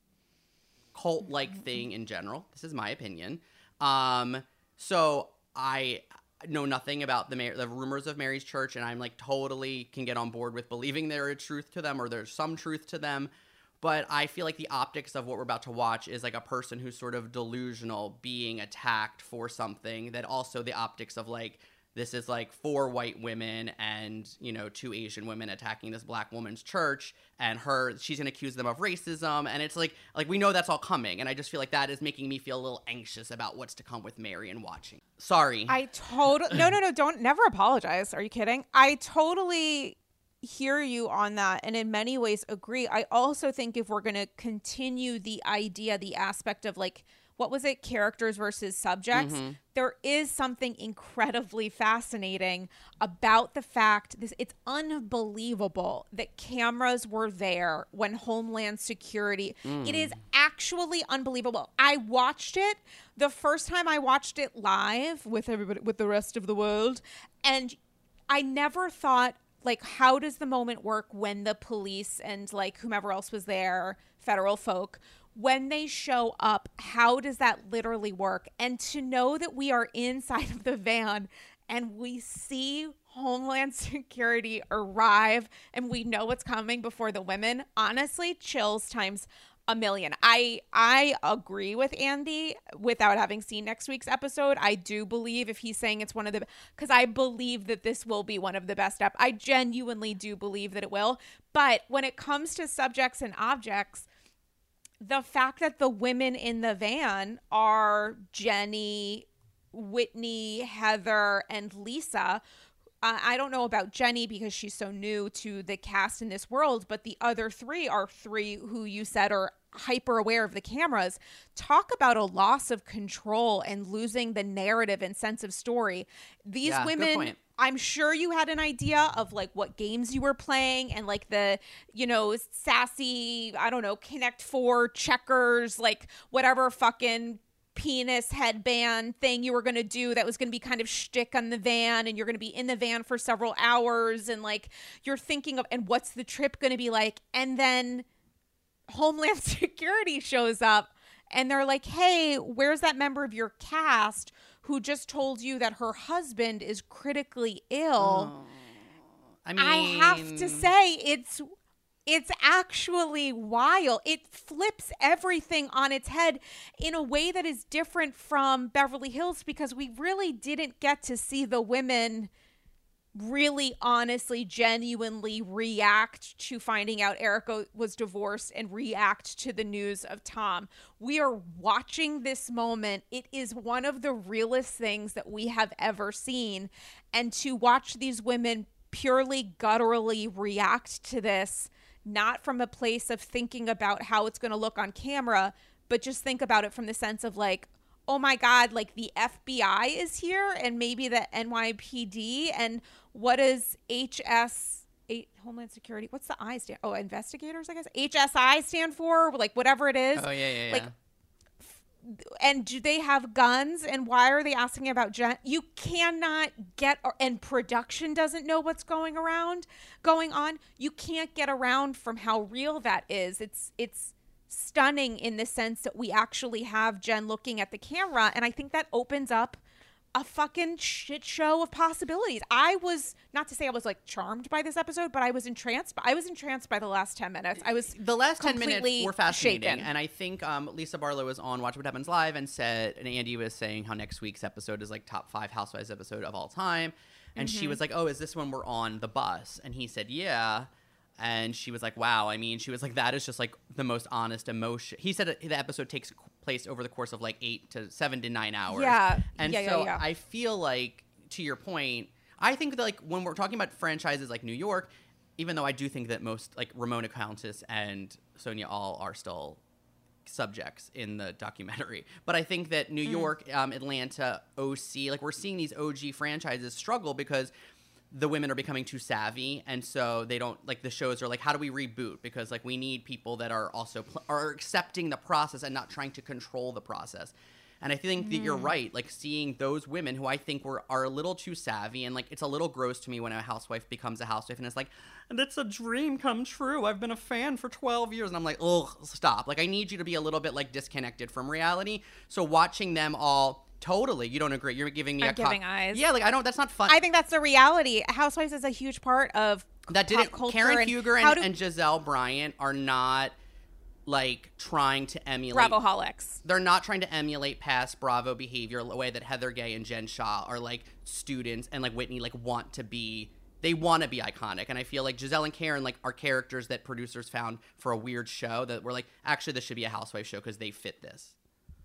cult-like thing in general. This is my opinion. Um, so I know nothing about the Mar- the rumors of Mary's church, and I'm like totally can get on board with believing there is truth to them or there's some truth to them. But I feel like the optics of what we're about to watch is like a person who's sort of delusional being attacked for something, that also the optics of like, this is like four white women and, you know, two Asian women attacking this black woman's church, and her, she's going to accuse them of racism. And it's like, like we know that's all coming. And I just feel like that is making me feel a little anxious about what's to come with Mary and watching. Sorry. I totally, no, no, no, don't, never apologize. Are you kidding? I totally hear you on that, and in many ways agree. I also think if we're going to continue the idea, the aspect of like, what was it, characters versus subjects, mm-hmm. there is something incredibly fascinating about the fact this it's unbelievable that cameras were there when Homeland Security mm. It is actually unbelievable. I watched it the first time I watched it live with everybody, with the rest of the world, and I never thought, like, how does the moment work when the police and like whomever else was there, federal folk, when they show up, how does that literally work? And to know that we are inside of the van and we see Homeland Security arrive and we know what's coming before the women, honestly, chills times a million. I I agree with Andy without having seen next week's episode. I do believe if he's saying it's one of the, because I believe that this will be one of the best up. I genuinely do believe that it will. But when it comes to subjects and objects, the fact that the women in the van are Jenny, Whitney, Heather, and Lisa. Uh, I don't know about Jenny because she's so new to the cast in this world, but the other three are three who you said are hyper aware of the cameras. Talk about a loss of control and losing the narrative and sense of story. These yeah, women, I'm sure you had an idea of like what games you were playing and like the, you know, sassy, I don't know, Connect Four, checkers, like whatever fucking penis headband thing you were going to do that was going to be kind of shtick on the van, and you're going to be in the van for several hours, and like you're thinking of, and what's the trip going to be like? And then Homeland Security shows up and they're like, hey, where's that member of your cast who just told you that her husband is critically ill? Oh, I mean, I have to say it's It's actually wild. It flips everything on its head in a way that is different from Beverly Hills, because we really didn't get to see the women really honestly, genuinely react to finding out Erica was divorced and react to the news of Tom. We are watching this moment. It is one of the realest things that we have ever seen. And to watch these women purely gutturally react to this, not from a place of thinking about how it's going to look on camera, but just think about it from the sense of like, oh my God, like the F B I is here and maybe the N Y P D, and what is H S, eight, Homeland Security, what's the I stand? Oh, investigators, I guess. H S I stand for, like whatever it is. Oh, yeah, yeah, yeah. Like, and do they have guns? And why are they asking about Jen? You cannot get, and production doesn't know what's going around, going on. You can't get around from how real that is. It's, it's stunning in the sense that we actually have Jen looking at the camera. And I think that opens up a fucking shit show of possibilities. I was, not to say I was like charmed by this episode, but I was entranced. I was entranced by the last ten minutes. I was the last ten minutes were fascinating, shaken. And I think um, Lisa Barlow was on Watch What Happens Live and said, and Andy was saying how next week's episode is like top five Housewives episode of all time, and mm-hmm. she was like, "Oh, is this when we're on the bus?" And he said, "Yeah." And she was like, wow, I mean, she was like, that is just like the most honest emotion. He said the episode takes place over the course of like eight to seven to nine hours. Yeah. And yeah, so yeah, yeah. I feel like, to your point, I think that like when we're talking about franchises like New York, even though I do think that most like Ramona Countess and Sonia all are still subjects in the documentary. But I think that New mm. York, um, Atlanta, O C, like we're seeing these O G franchises struggle because the women are becoming too savvy, and so they don't, like, the shows are like, how do we reboot? Because like we need people that are also pl- are accepting the process and not trying to control the process. And I think mm. that you're right. Like seeing those women who I think were are a little too savvy, and like it's a little gross to me when a housewife becomes a housewife and it's like, and it's a dream come true. I've been a fan for twelve years. And I'm like, ugh, stop. Like I need you to be a little bit like disconnected from reality. So watching them all, totally, you don't agree. You're giving me I'm a giving co- eyes. Yeah, like I don't, that's not fun. I think that's the reality. Housewives is a huge part of that didn't, pop culture. Karen and Huger and, do, and Giselle Bryant are not like trying to emulate Bravoholics. They're not trying to emulate past Bravo behavior the way that Heather Gay and Jen Shah are like students, and like Whitney like want to be, they want to be iconic. And I feel like Giselle and Karen like are characters that producers found for a weird show that were like, actually this should be a housewife show because they fit this.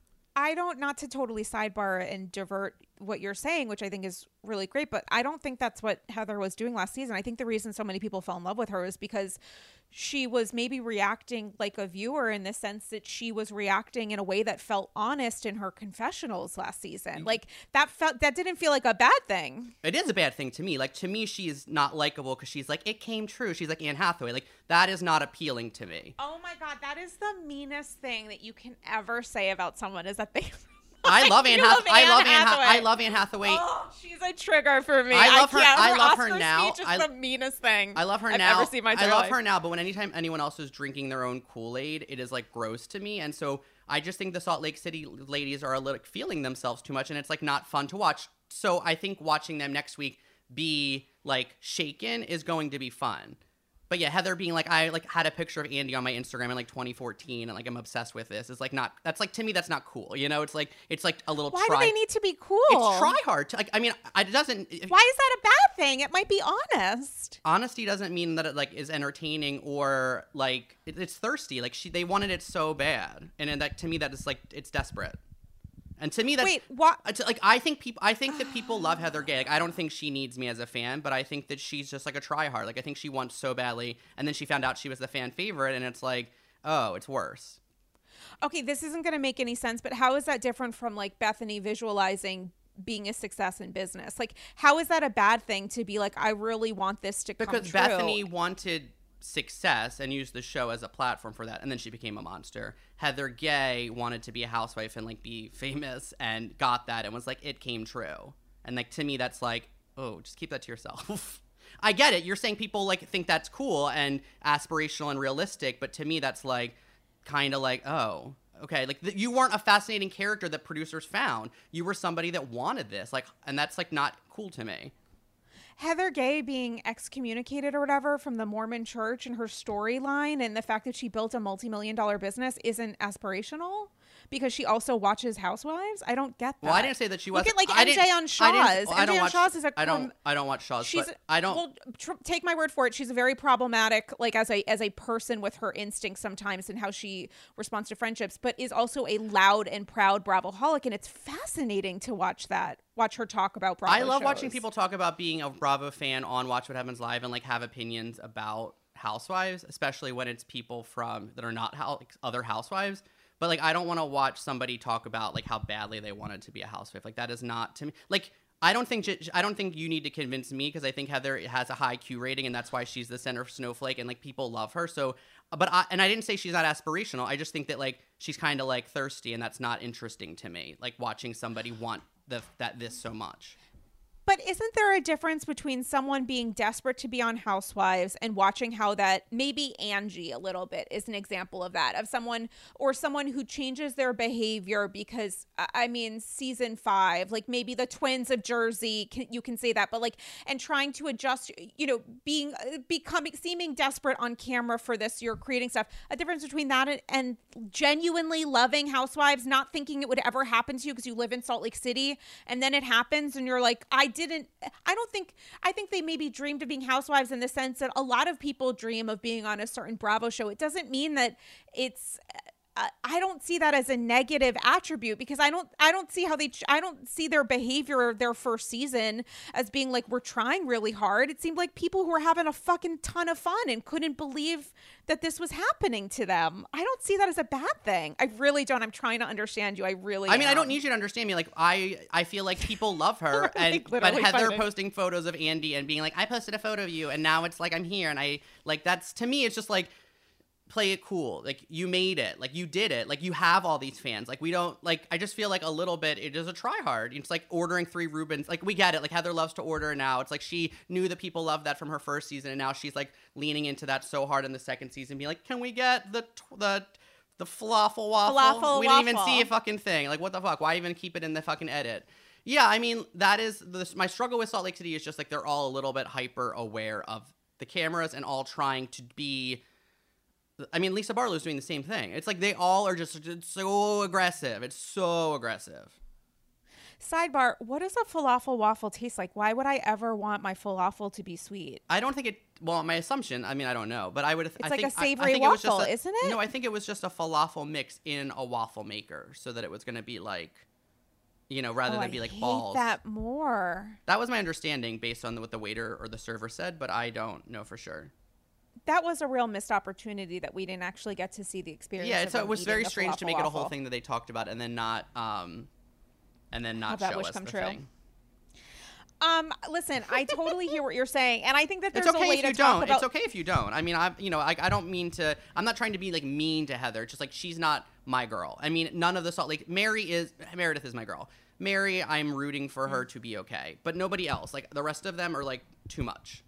I don't, not to totally sidebar and divert what you're saying, which I think is really great, but I don't think that's what Heather was doing last season. I think the reason so many people fell in love with her is because she was maybe reacting like a viewer in the sense that she was reacting in a way that felt honest in her confessionals last season. Like that felt, that didn't feel like a bad thing. It is a bad thing to me. Like to me, she is not likable because she's like, it came true. She's like Anne Hathaway. Like that is not appealing to me. Oh my God. That is the meanest thing that you can ever say about someone is that they I love Anne Hathaway. I love Anne Hathaway. Ha- I love Anne Hathaway. Oh, she's a trigger for me. I love I her. can't. I her love Oscar her now. Speech is I, the meanest thing I love her I've now. Ever seen my I love life. her now. But when anytime anyone else is drinking their own Kool-Aid, it is like gross to me. And so I just think the Salt Lake City ladies are a little feeling themselves too much, and it's like not fun to watch. So I think watching them next week be like shaken is going to be fun. But yeah, Heather being like, I like had a picture of Andy on my Instagram in like twenty fourteen, and like I'm obsessed with this. It's like not. That's like to me, that's not cool. You know, it's like it's like a little. Why try- do they need to be cool? It's try hard. To, like I mean, it doesn't. If, Why is that a bad thing? It might be honest. Honesty doesn't mean that it like is entertaining or like it, it's thirsty. Like she, they wanted it so bad, and then that to me that is like it's desperate. And to me, that's wait. What? It's like I think people. I think that people love Heather Gay. Like I don't think she needs me as a fan, but I think that she's just like a tryhard. Like I think she wants so badly, and then she found out she was the fan favorite, and it's like, oh, it's worse. Okay, this isn't going to make any sense, but how is that different from like Bethany visualizing being a success in business? Like, how is that a bad thing to be like, I really want this to come true? Because Bethany wanted success and used the show as a platform for that, and then she became a monster. Heather Gay wanted to be a housewife and like be famous and got that and was like, it came true. And like to me that's like, oh, just keep that to yourself. I get it, you're saying people like think that's cool and aspirational and realistic, but to me that's like kind of like, oh, okay, like th- you weren't a fascinating character that producers found. You were somebody that wanted this, like, and that's like not cool to me. Heather Gay being excommunicated or whatever from the Mormon church and her storyline and the fact that she built a multi-million dollar business isn't aspirational because she also watches Housewives. I don't get that. Well, I didn't say that she was. Look at like I M J on Shaw's. well, I M J don't on watch, Shaw's is a. I don't. I don't watch Shaw's. She's. But I don't. Well, tr- take my word for it. She's a very problematic, like as a as a person with her instincts sometimes and how she responds to friendships, but is also a loud and proud Bravoholic, and it's fascinating to watch that. Watch her talk about Bravo I love shows. watching people talk about being a Bravo fan on Watch What Happens Live and like have opinions about Housewives, especially when it's people from that are not how, like, other housewives. But like I don't want to watch somebody talk about like how badly they wanted to be a housewife. Like that is not to me. Like I don't think I don't think you need to convince me because I think Heather has a high Q rating and that's why she's the center snowflake and like people love her. So, but I and I didn't say she's not aspirational. I just think that like she's kind of like thirsty and that's not interesting to me. Like watching somebody want the that this so much. But isn't there a difference between someone being desperate to be on Housewives and watching how that maybe Angie a little bit is an example of that, of someone or someone who changes their behavior because, I mean, season five, like maybe the twins of Jersey, can, you can say that, but like, and trying to adjust, you know, being, becoming, seeming desperate on camera for this, you're creating stuff. A difference between that and, and genuinely loving Housewives, not thinking it would ever happen to you because you live in Salt Lake City and then it happens and you're like, I didn't, I don't think, I think they maybe dreamed of being housewives in the sense that a lot of people dream of being on a certain Bravo show. It doesn't mean that it's, uh, I don't see that as a negative attribute because I don't, I don't see how they, I don't see their behavior their first season as being like, we're trying really hard. It seemed like people who were having a fucking ton of fun and couldn't believe that this was happening to them. I don't see that as a bad thing. I really don't. I'm trying to understand you. I really I mean, am. I don't need you to understand me. Like, I, I feel like people love her. and like, But literally Heather fighting. posting photos of Andy and being like, I posted a photo of you and now it's like I'm here. And I, like, that's, to me, it's just like, play it cool. Like, you made it. Like, you did it. Like, you have all these fans. Like, we don't, like, I just feel like a little bit, it is a try hard. It's like ordering three Reubens. Like, we get it. Like, Heather loves to order now. It's like she knew that people loved that from her first season, and now she's, like, leaning into that so hard in the second season, being like, can we get the, the, the falafel waffle? Falafel we didn't waffle. even see a fucking thing. Like, what the fuck? Why even keep it in the fucking edit? Yeah, I mean, that is, the, my struggle with Salt Lake City is just, like, they're all a little bit hyper aware of the cameras and all trying to be, I mean, Lisa Barlow's doing the same thing. It's like they all are just so aggressive. It's so aggressive. Sidebar, what does a falafel waffle taste like? Why would I ever want my falafel to be sweet? I don't think it, well, my assumption, I mean, I don't know, but I would, It's I like think, a savory I, I think it was waffle, just a, isn't it? No, I think it was just a falafel mix in a waffle maker so that it was going to be like, you know, rather oh, than be like I hate balls. that more. That was my understanding based on what the waiter or the server said, but I don't know for sure. That was a real missed opportunity that we didn't actually get to see the experience. Yeah, of so it them was eating very the strange to falafel make it a whole waffle. thing that they talked about and then not, um, and then not Have that show wish us come the true. thing. Um, listen, I totally hear what you're saying, and I think that there's It's okay a way if to you talk don't. about. It's okay if you don't. I mean, I, you know, I, I don't mean to. I'm not trying to be like mean to Heather. It's just like she's not my girl. I mean, none of the Salt Lake. Mary is Meredith is my girl. Mary, I'm rooting for her to be okay, but nobody else. Like the rest of them are like too much.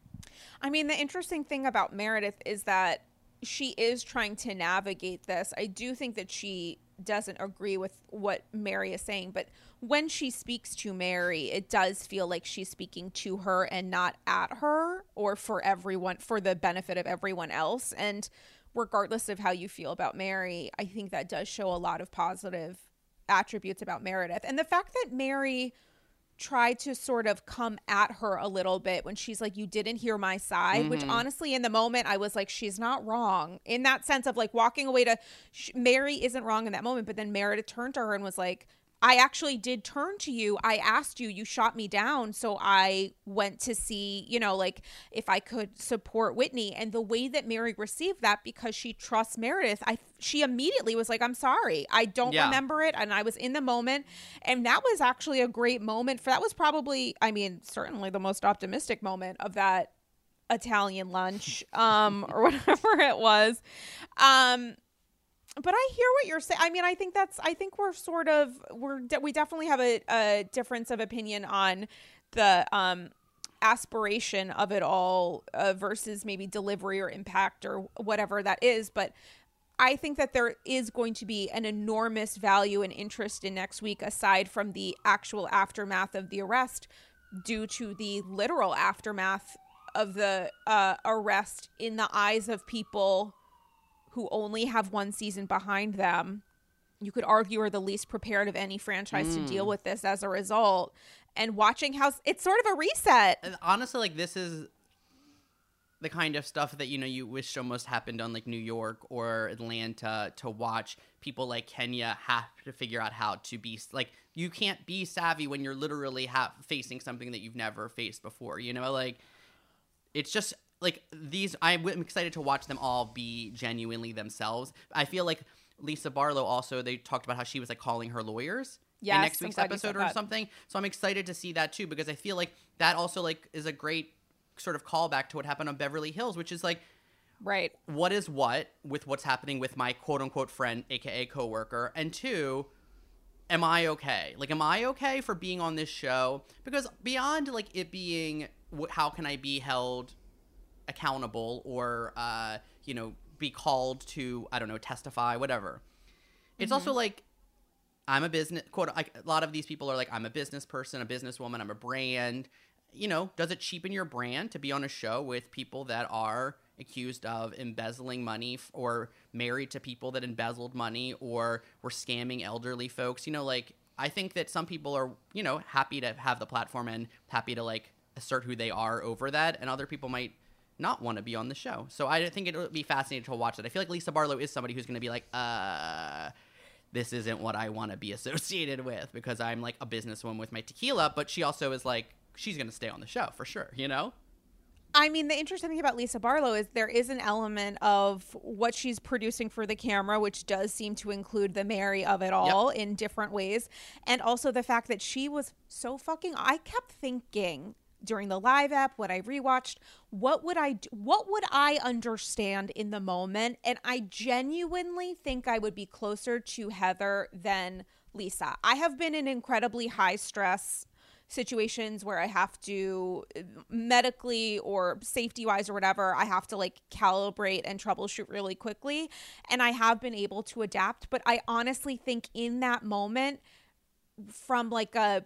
I mean, the interesting thing about Meredith is that she is trying to navigate this. I do think that she doesn't agree with what Mary is saying, but when she speaks to Mary, it does feel like she's speaking to her and not at her or for everyone, for the benefit of everyone else. And regardless of how you feel about Mary, I think that does show a lot of positive attributes about Meredith. And the fact that Mary tried to sort of come at her a little bit when she's like, you didn't hear my side, mm-hmm. which honestly in the moment I was like, she's not wrong in that sense of like walking away to sh- Mary isn't wrong in that moment. But then Meredith turned to her and was like, I actually did turn to you. I asked you, you shot me down. So I went to see, you know, like if I could support Whitney. And the way that Mary received that, because she trusts Meredith, I she immediately was like, I'm sorry. I don't yeah. remember it. And I was in the moment. And that was actually a great moment for, that was probably, I mean, certainly the most optimistic moment of that Italian lunch um, or whatever it was. Um But I hear what you're saying. I mean, I think that's, I think we're sort of, we're, de- we definitely have a, a difference of opinion on the um, aspiration of it all uh, versus maybe delivery or impact or whatever that is. But I think that there is going to be an enormous value and interest in next week, aside from the actual aftermath of the arrest, due to the literal aftermath of the uh, arrest in the eyes of people who only have one season behind them. You could argue are the least prepared of any franchise mm. to deal with this as a result. And watching how it's sort of a reset. And honestly, like this is the kind of stuff that, you know, you wish almost happened on like New York or Atlanta, to watch people like Kenya have to figure out how to be like, you can't be savvy when you're literally ha- facing something that you've never faced before, you know, like it's just, like these, I'm excited to watch them all be genuinely themselves. I feel like Lisa Barlow also, they talked about how she was like calling her lawyers yes, in next week's I'm episode or something. So I'm excited to see that too, because I feel like that also like is a great sort of callback to what happened on Beverly Hills, which is like, right, what is what with what's happening with my quote unquote friend, aka coworker, and two, am I okay? Like, am I okay for being on this show? Because beyond like it being, how can I be held accountable or uh you know be called to, I don't know, testify, whatever, it's mm-hmm. also like I'm a business quote like a lot of these people are like, I'm a business person, a businesswoman, I'm a brand, you know, does it cheapen your brand to be on a show with people that are accused of embezzling money f- or married to people that embezzled money or were scamming elderly folks? You know, like I think that some people are, you know, happy to have the platform and happy to like assert who they are over that, and other people might not want to be on the show. So I think it'll be fascinating to watch it. I feel like Lisa Barlow is somebody who's going to be like, uh, this isn't what I want to be associated with, because I'm like a businesswoman with my tequila, but she also is like, she's going to stay on the show for sure, you know? I mean, the interesting thing about Lisa Barlow is there is an element of what she's producing for the camera, which does seem to include the Mary of it all yep. in different ways. And also the fact that she was so fucking, I kept thinking, during the live app, what I rewatched, what would I do, what would I understand in the moment? And I genuinely think I would be closer to Heather than Lisa. I have been in incredibly high stress situations where I have to medically or safety wise or whatever, I have to like calibrate and troubleshoot really quickly. And I have been able to adapt. But I honestly think in that moment, from like a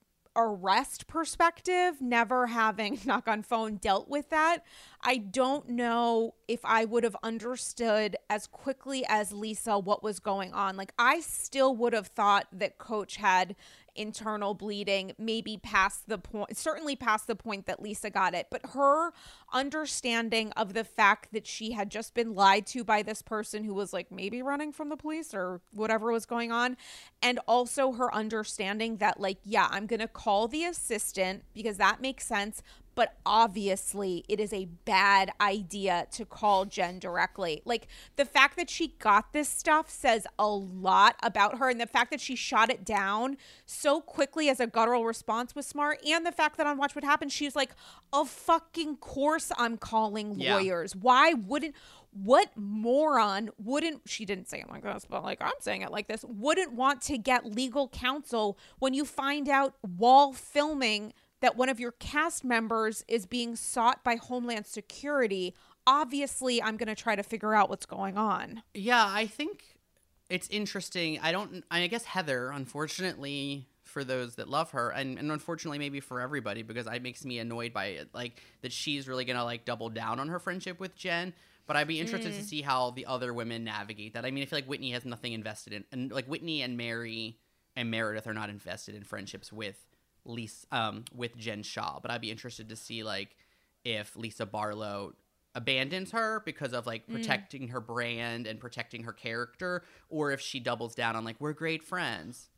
arrest perspective, never having, knock on phone, dealt with that, I don't know if I would have understood as quickly as Lisa what was going on. Like, I still would have thought that Coach had internal bleeding, maybe past the point, certainly past the point that Lisa got it. But her understanding of the fact that she had just been lied to by this person who was like maybe running from the police or whatever was going on. And also her understanding that like, yeah, I'm going to call the assistant because that makes sense. But obviously it is a bad idea to call Jen directly. Like, the fact that she got this stuff says a lot about her. And the fact that she shot it down so quickly as a guttural response was smart. And the fact that on Watch What Happens, she was like, of fucking course I'm calling lawyers. Yeah. Why wouldn't, what moron wouldn't, she didn't say it like this, but like I'm saying it like this, wouldn't want to get legal counsel when you find out while filming that one of your cast members is being sought by Homeland Security? Obviously, I'm going to try to figure out what's going on. Yeah, I think it's interesting. I don't, I guess Heather, unfortunately, for those that love her, and, and unfortunately maybe for everybody, because it makes me annoyed by it, like that she's really going to like double down on her friendship with Jen. But I'd be interested mm. to see how the other women navigate that. I mean, I feel like Whitney has nothing invested in, and like Whitney and Mary and Meredith are not invested in friendships with Lisa, um, with Jen Shah, but I'd be interested to see like if Lisa Barlow abandons her because of like protecting mm. her brand and protecting her character, or if she doubles down on like, we're great friends.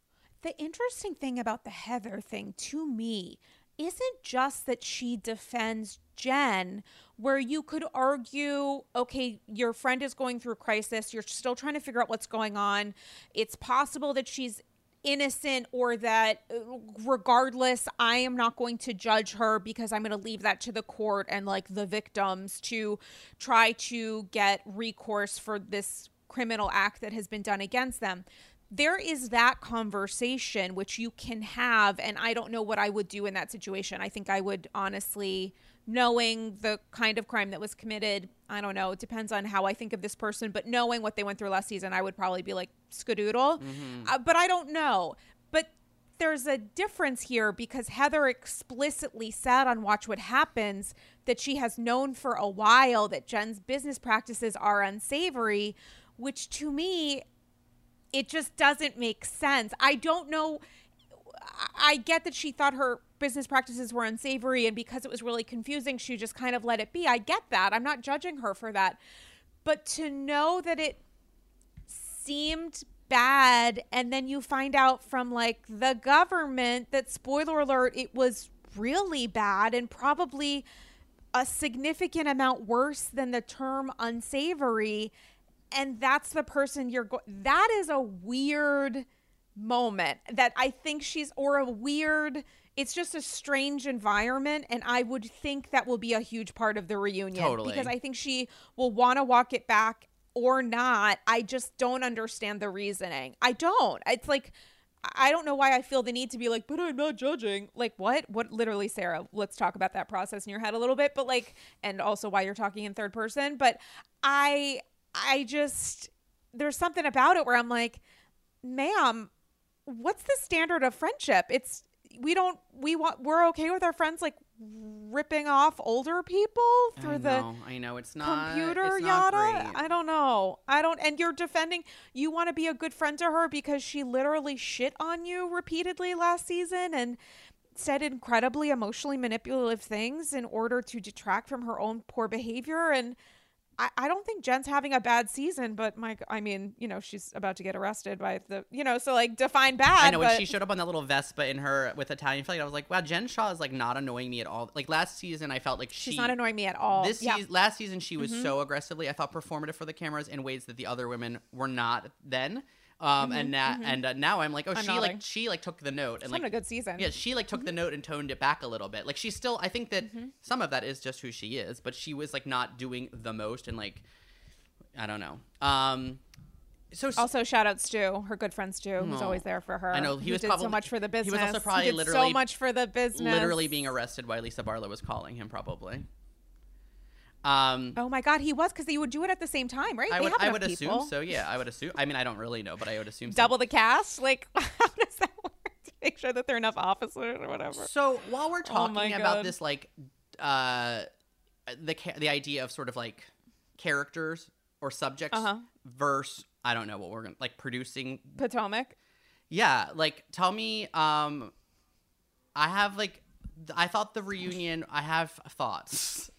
The interesting thing about the Heather thing to me isn't just that she defends Jen, where you could argue, okay, your friend is going through a crisis, you're still trying to figure out what's going on. It's possible that she's innocent, or that regardless, I am not going to judge her because I'm going to leave that to the court and like the victims to try to get recourse for this criminal act that has been done against them. There is that conversation which you can have, and I don't know what I would do in that situation. I think I would honestly, knowing the kind of crime that was committed, I don't know, it depends on how I think of this person, but knowing what they went through last season, I would probably be like, skadoodle. Mm-hmm. Uh, but I don't know. But there's a difference here because Heather explicitly said on Watch What Happens that she has known for a while that Jen's business practices are unsavory, which to me, it just doesn't make sense. I don't know. I get that she thought her business practices were unsavory, and because it was really confusing, she just kind of let it be. I get that. I'm not judging her for that. But to know that it seemed bad, and then you find out from like the government that, spoiler alert, it was really bad and probably a significant amount worse than the term unsavory. And that's the person you're going, that is a weird moment that I think she's, or a weird, it's just a strange environment. And I would think that will be a huge part of the reunion. Totally. Because I think she will want to walk it back or not. I just don't understand the reasoning. I don't. It's like, I don't know why I feel the need to be like, but I'm not judging. Like, what? What? Literally, Sarah, let's talk about that process in your head a little bit. But like, and also why you're talking in third person. But I, I just, there's something about it where I'm like, ma'am, what's the standard of friendship? It's, we don't, we want, we're okay with our friends like ripping off older people through I the know, I know it's not computer it's not yada. great. I don't know. I don't, and you're defending, you want to be a good friend to her because she literally shit on you repeatedly last season and said incredibly emotionally manipulative things in order to detract from her own poor behavior. And I, I don't think Jen's having a bad season, but my, I mean, you know, she's about to get arrested by the, you know, so like define bad. I know when but... she showed up on that little Vespa in her with Italian flag, I was like, wow, Jen Shah is like not annoying me at all. Like last season, I felt like she, she's not annoying me at all. This yeah. season, last season, she was Mm-hmm. so aggressively, I thought, performative for the cameras in ways that the other women were not then. Um, and now, mhm. and uh, now I'm like, oh, I'm she nodding. like, she like took the note and It's like, been a good season. yeah, she like took the note and toned it back a little bit. Like she's still, I think that some of that is just who she is, but she was like not doing the most and like, I don't know. Um, so Also, shout out Stu, her good friend Stu, who's Aw. always there for her. I know, he was did probably- so much for the he was business. also probably did literally- so much for the business. literally being arrested while Lisa Barlow was calling him probably. Um, Oh my God, he was, because he would do it at the same time, right? I They would, have I enough would people. assume so. Yeah, I would assume. I mean, I don't really know, but I would assume so. Double the cast, like how does that work? To make sure that there are enough officers or whatever. So while we're Oh my talking about God. this, like, uh, the ca- the idea of sort of like characters or subjects Uh-huh. versus I don't know what we're gonna like producing. Potomac. Yeah, like tell me. Um, I have like, th- I thought the reunion. I have thoughts.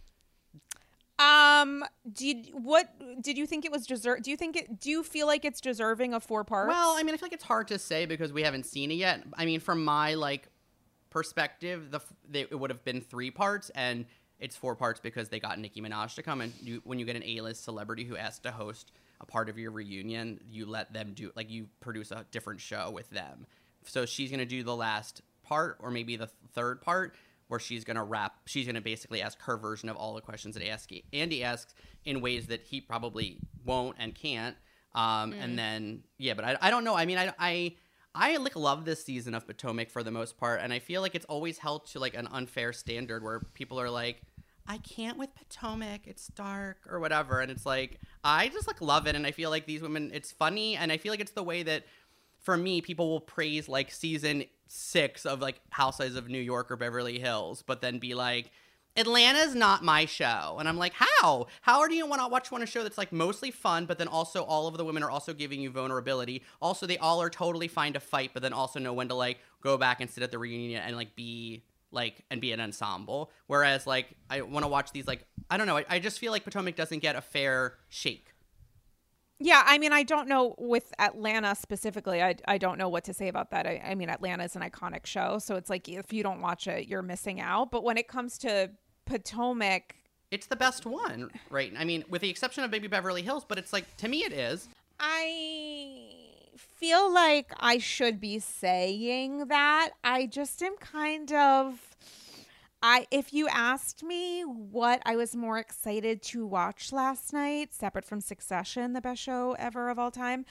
Um, did what did you think it was deserve? Do you think it? Do you feel like it's deserving of four parts? Well, I mean, I feel like it's hard to say because we haven't seen it yet. I mean, from my like perspective, the f- they, it would have been three parts, and it's four parts because they got Nicki Minaj to come. And you, when you get an A-list celebrity who asks to host a part of your reunion, you let them do like you produce a different show with them. So she's gonna do the last part, or maybe the third part, where she's gonna wrap. She's gonna basically ask her version of all the questions that ask, Andy asks in ways that he probably won't and can't. Um, Mm. And then yeah, but I, I don't know. I mean, I I I like love this season of Potomac for the most part, and I feel like it's always held to like an unfair standard where people are like, I can't with Potomac, it's dark or whatever, and it's like I just like love it, and I feel like these women, it's funny, and I feel like it's the way that for me people will praise like season six of like Housewives of New York or Beverly Hills, but then be like, Atlanta's not my show. And I'm like, how? How do you want to watch one a show that's like mostly fun, but then also all of the women are also giving you vulnerability. Also, they all are totally fine to fight, but then also know when to like go back and sit at the reunion and like be like and be an ensemble. Whereas like I want to watch these like I don't know. I, I just feel like Potomac doesn't get a fair shake. Yeah, I mean, I don't know with Atlanta specifically. I, I don't know what to say about that. I, I mean, Atlanta is an iconic show, so it's like if you don't watch it, you're missing out. But when it comes to Potomac, It's the best one, right? I mean, with the exception of maybe Beverly Hills, but it's like to me it is. I feel like I should be saying that. I just am kind of I if you asked me what I was more excited to watch last night, separate from Succession, the best show ever of all time,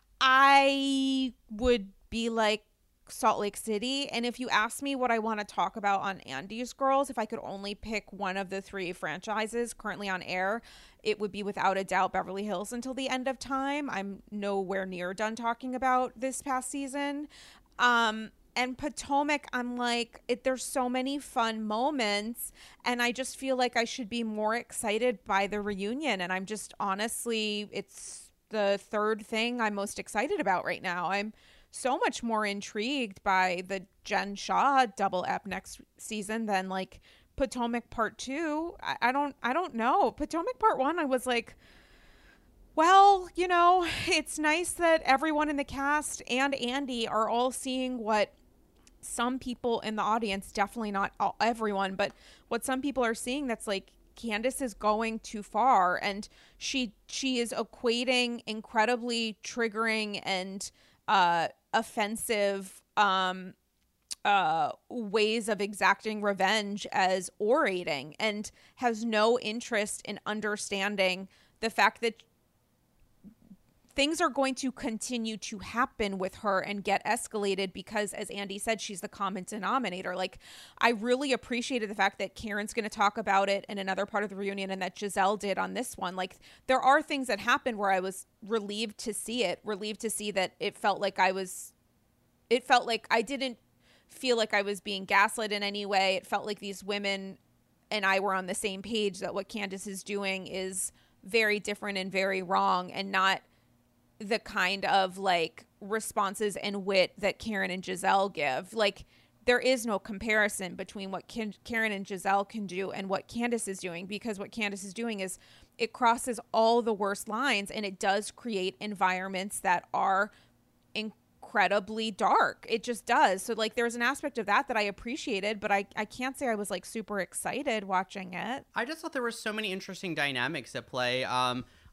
I would be like Salt Lake City. And if you ask me what I want to talk about on Andy's Girls, if I could only pick one of the three franchises currently on air, it would be without a doubt Beverly Hills until the end of time. I'm nowhere near done talking about this past season. Um, and Potomac, I'm like, it, there's so many fun moments, and I just feel like I should be more excited by the reunion. And I'm just honestly, it's the third thing I'm most excited about right now. I'm so much more intrigued by the Jen Shaw double ep next season than like Potomac part two. I, I don't, I don't know. Potomac part one, I was like, well, you know, it's nice that everyone in the cast and Andy are all seeing what some people in the audience, definitely not all, everyone, but what some people are seeing, that's like Candace is going too far, and she she is equating incredibly triggering and uh offensive um uh ways of exacting revenge as orating, and has no interest in understanding the fact that things are going to continue to happen with her and get escalated because, as Andy said, she's the common denominator. Like, I really appreciated the fact that Karen's going to talk about it in another part of the reunion and that Giselle did on this one. Like, there are things that happened where I was relieved to see it, relieved to see that it felt like I was, it felt like I didn't feel like I was being gaslit in any way. It felt like these women and I were on the same page that what Candace is doing is very different and very wrong, and not the kind of like responses and wit that Karen and Giselle give. Like, there is no comparison between what Ken- Karen and Giselle can do and what Candace is doing, because what Candace is doing is it crosses all the worst lines, and it does create environments that are incredibly dark. It just does. So like, there's an aspect of that that I appreciated, but I, I can't say I was like super excited watching it. I just thought there were so many interesting dynamics at play. Um,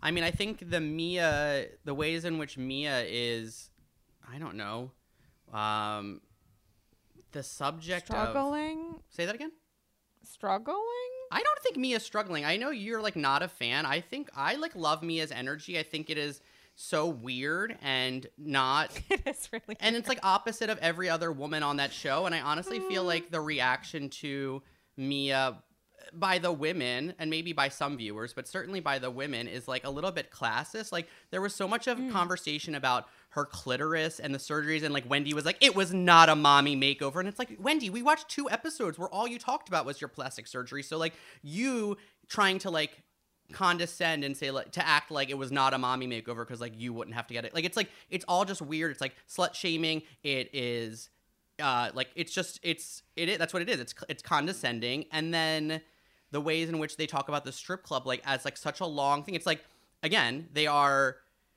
I mean, I think the Mia, the ways in which Mia is, I don't know, um, the subject Struggling? of... Say that again? Struggling? I don't think Mia's struggling. I know you're, like, not a fan. I think I, like, love Mia's energy. I think it is so weird and not... It is really And weird. it's, like, opposite of every other woman on that show. And I honestly feel like the reaction to Mia by the women, and maybe by some viewers, but certainly by the women, is, like, a little bit classist. Like, there was so much of Mm. conversation about her clitoris and the surgeries, and, like, Wendy was like, it was not a mommy makeover. And it's like, Wendy, we watched two episodes where all you talked about was your plastic surgery. So, like, you trying to, like, condescend and say, like, to act like it was not a mommy makeover because, like, you wouldn't have to get it. Like, it's like, it's all just weird. It's like slut shaming. It is, uh, like, it's just, it's, it is, that's what it is. It's, it's condescending. And then the ways in which they talk about the strip club, like, as, like, such a long thing. It's like, again, they are,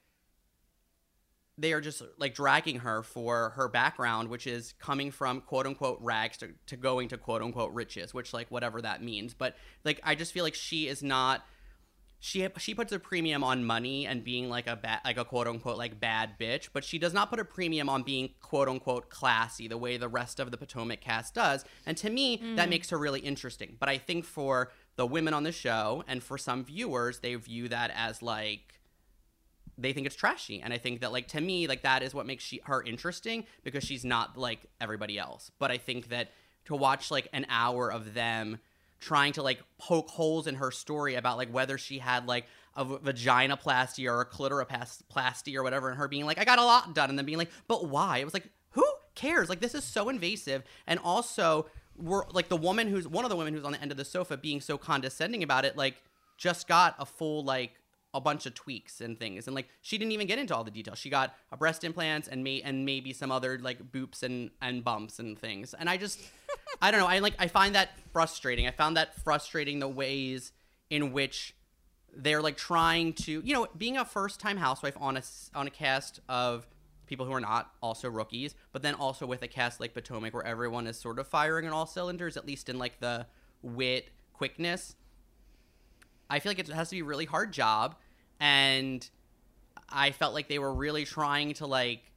they are just, like, dragging her for her background, which is coming from quote-unquote rags to, to going to quote-unquote riches, which, like, whatever that means. But, like, I just feel like she is not, she she puts a premium on money and being, like, a bad, like, a quote-unquote, like, bad bitch, but she does not put a premium on being quote-unquote classy the way the rest of the Potomac cast does. And to me, mm. that makes her really interesting. But I think for the women on the show and for some viewers, they view that as, like, they think it's trashy. And I think that, like, to me, like, that is what makes she her interesting, because she's not like everybody else. But I think that to watch, like, an hour of them trying to, like, poke holes in her story about, like, whether she had, like, a vaginoplasty or a clitoroplasty or whatever, and her being like, I got a lot done, and then being like, but why? It was like, who cares? Like, this is so invasive. And also, we're, like, the woman who's, one of the women who's on the end of the sofa being so condescending about it, like, just got a full, like, a bunch of tweaks and things, and, like, she didn't even get into all the details. She got a breast implants and may and maybe some other, like, boops and and bumps and things. And I just I don't know, I like I find that frustrating. I found that frustrating, the ways in which they're, like, trying to, you know, being a first time housewife on a on a cast of people who are not also rookies, but then also with a cast like Potomac where everyone is sort of firing on all cylinders, at least in, like, the wit, quickness. I feel like it has to be a really hard job, and I felt like they were really trying to, like,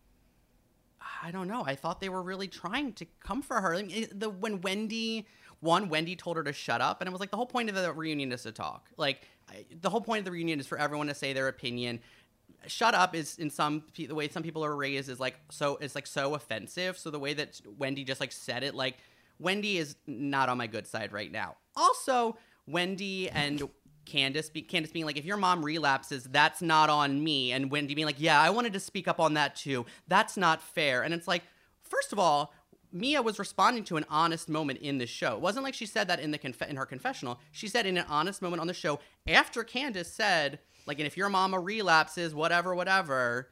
I don't know. I thought they were really trying to come for her. I mean, the when Wendy, one, Wendy told her to shut up, and it was like the whole point of the reunion is to talk. Like, I, the whole point of the reunion is for everyone to say their opinion. Shut up is, in some the way some people are raised, is like so it's like so offensive. So the way that Wendy just, like, said it, like, Wendy is not on my good side right now. Also, Wendy and Candace, be, Candace being like, if your mom relapses, that's not on me. And Wendy being like, yeah, I wanted to speak up on that too. That's not fair. And it's like, first of all, Mia was responding to an honest moment in the show. It wasn't like she said that in the conf- in her confessional. She said in an honest moment on the show after Candace said, like, and if your mama relapses, whatever, whatever,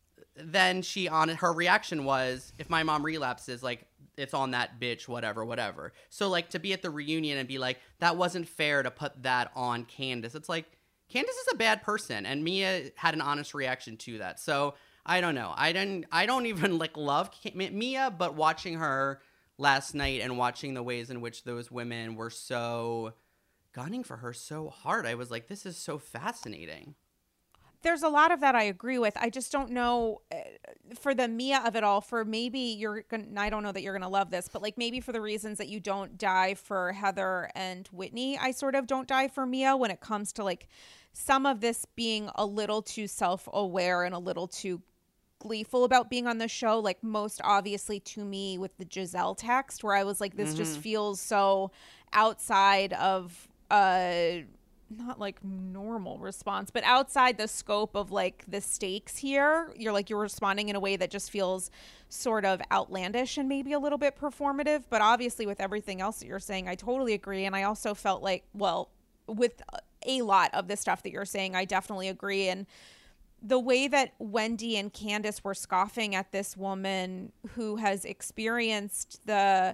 then she, on her reaction was, if my mom relapses, like, it's on that bitch, whatever, whatever. So, like, to be at the reunion and be like, that wasn't fair to put that on Candace. It's like, Candace is a bad person, and Mia had an honest reaction to that. So, I don't know. I didn't, I don't even, like, love Mia, but watching her last night and watching the ways in which those women were so gunning for her so hard, I was like, this is so fascinating. There's a lot of that I agree with. I just don't know uh, for the Mia of it all, for maybe you're going to, I don't know that you're going to love this, but, like, maybe for the reasons that you don't die for Heather and Whitney, I sort of don't die for Mia when it comes to, like, some of this being a little too self-aware and a little too gleeful about being on the show. Like, most obviously to me with the Giselle text, where I was like, this mm-hmm. just feels so outside of, uh, not like normal response, but outside the scope of, like, the stakes here. You're like, you're responding in a way that just feels sort of outlandish and maybe a little bit performative. But obviously with everything else that you're saying, I totally agree. And I also felt like, well, with a lot of the stuff that you're saying, I definitely agree. And the way that Wendy and Candace were scoffing at this woman who has experienced the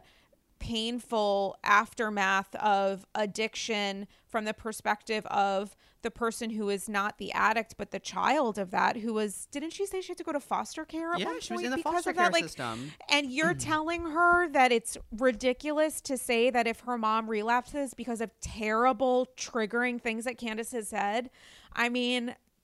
painful aftermath of addiction from the perspective of the person who is not the addict but the child of that, who was, didn't she say she had to go to foster care at yeah, one she was point in the because foster of care that? Like, system. And you're telling her that it's ridiculous to say that if her mom relapses because of terrible triggering things that Candace has said. I mean,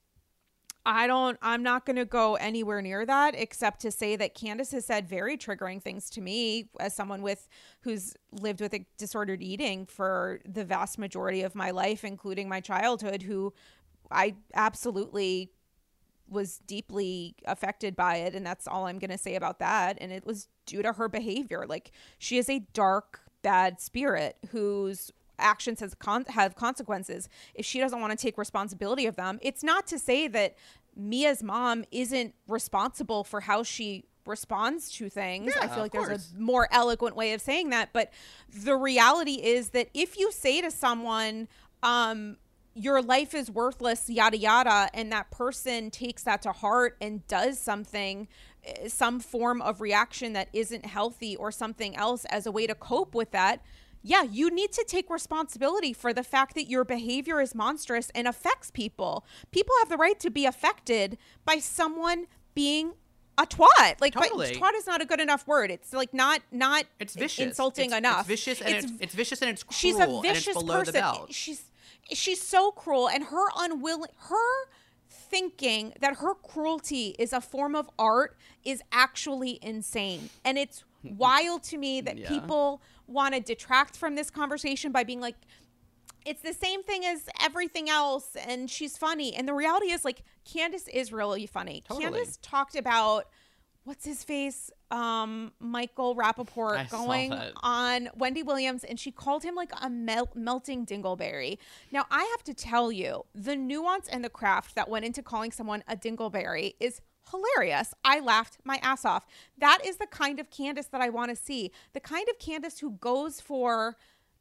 I don't, I'm not going to go anywhere near that except to say that Candace has said very triggering things to me as someone with who's lived with a disordered eating for the vast majority of my life, including my childhood, who I absolutely was deeply affected by it. And that's all I'm going to say about that. And it was due to her behavior. Like, she is a dark, bad spirit whose actions has con- have consequences. If she doesn't want to take responsibility of them, it's not to say that Mia's mom isn't responsible for how she responds to things. Yeah, I feel like of there's course. a more eloquent way of saying that, but the reality is that if you say to someone, um, your life is worthless, yada yada, and that person takes that to heart and does something, some form of reaction that isn't healthy or something else as a way to cope with that, yeah, you need to take responsibility for the fact that your behavior is monstrous and affects people. People have the right to be affected by someone being a twat. Like, Totally. but twat is not a good enough word. It's like not not It's vicious. insulting It's- enough. It's vicious and it's, it's vicious and it's cruel she's a and vicious it's below person. the belt. She's she's so cruel, and her unwilling her thinking that her cruelty is a form of art is actually insane. And it's wild to me that Yeah. people want to detract from this conversation by being like, it's the same thing as everything else and she's funny. And the reality is, like, Candace is really funny. Totally. Candace talked about what's his face um Michael Rappaport I saw going that. on Wendy Williams, and she called him like a mel- melting dingleberry. Now, I have to tell you, the nuance and the craft that went into calling someone a dingleberry is hilarious. I laughed my ass off. That is the kind of Candace that I want to see. The kind of Candace who goes for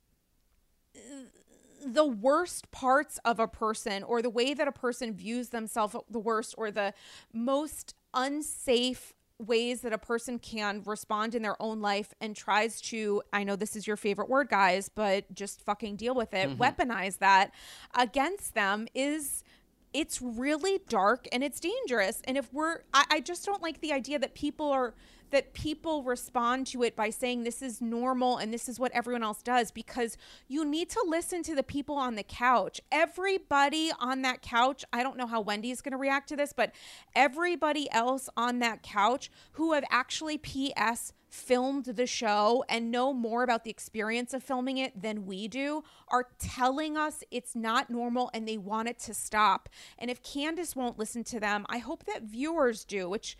the worst parts of a person, or the way that a person views themselves the worst, or the most unsafe ways that a person can respond in their own life, and tries to, I know this is your favorite word, guys, but just fucking deal with it, Mm-hmm. weaponize that against them, is it's really dark and it's dangerous. And if we're, I, I just don't like the idea that people are, that people respond to it by saying this is normal and this is what everyone else does, because you need to listen to the people on the couch. Everybody on that couch, I don't know how Wendy's going to react to this, but everybody else on that couch who have actually P S filmed the show and know more about the experience of filming it than we do are telling us it's not normal and they want it to stop. And if Candace won't listen to them, I hope that viewers do, which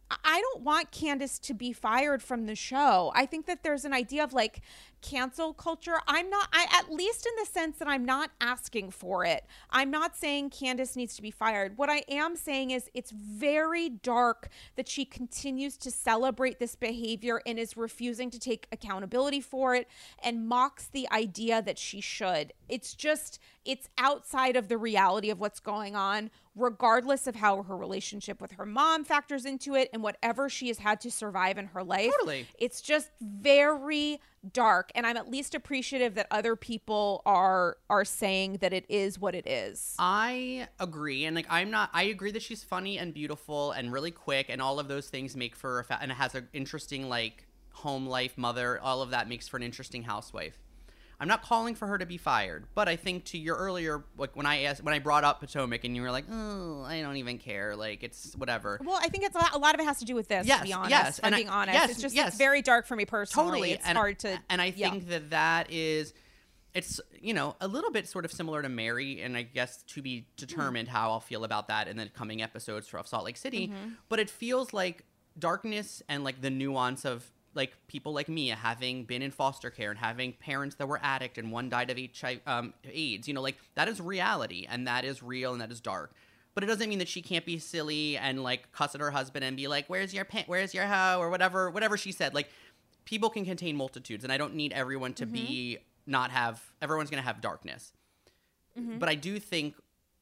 I don't want Candace to be fired from the show. I think that there's an idea of like cancel culture. I'm not, I, at least in the sense that I'm not asking for it. I'm not saying Candace needs to be fired. What I am saying is it's very dark that she continues to celebrate this behavior and is refusing to take accountability for it and mocks the idea that she should. It's just, it's outside of the reality of what's going on, regardless of how her relationship with her mom factors into it and whatever she has had to survive in her life. Totally. It's just very dark, and I'm at least appreciative that other people are are saying that it is what it is. I agree, and like I'm not. I agree that she's funny and beautiful and really quick, and all of those things make for a fa- and has an interesting like home life, mother. All of that makes for an interesting housewife. I'm not calling for her to be fired, but I think to your earlier, like when I asked, when I brought up Potomac, and you were like, "Oh, I don't even care. Like it's whatever." Well, I think it's a lot, a lot of it has to do with this. Yes, to be honest, yes, if I'm and I- being honest, yes, it's just yes. it's very dark for me personally. Totally, It's and, hard to, and I yeah. think that that is, it's you know a little bit sort of similar to Mary, and I guess to be determined how I'll feel about that in the coming episodes for Salt Lake City. Mm-hmm. But it feels like darkness and like the nuance of like people like Mia having been in foster care and having parents that were addict and one died of H I V, um, AIDS. You know, like that is reality and that is real and that is dark. But it doesn't mean that she can't be silly and like cuss at her husband and be like, "Where's your pen? Where's your hoe?" or whatever, whatever she said. Like, people can contain multitudes, and I don't need everyone to Mm-hmm. be not have. Everyone's gonna have darkness, Mm-hmm. but I do think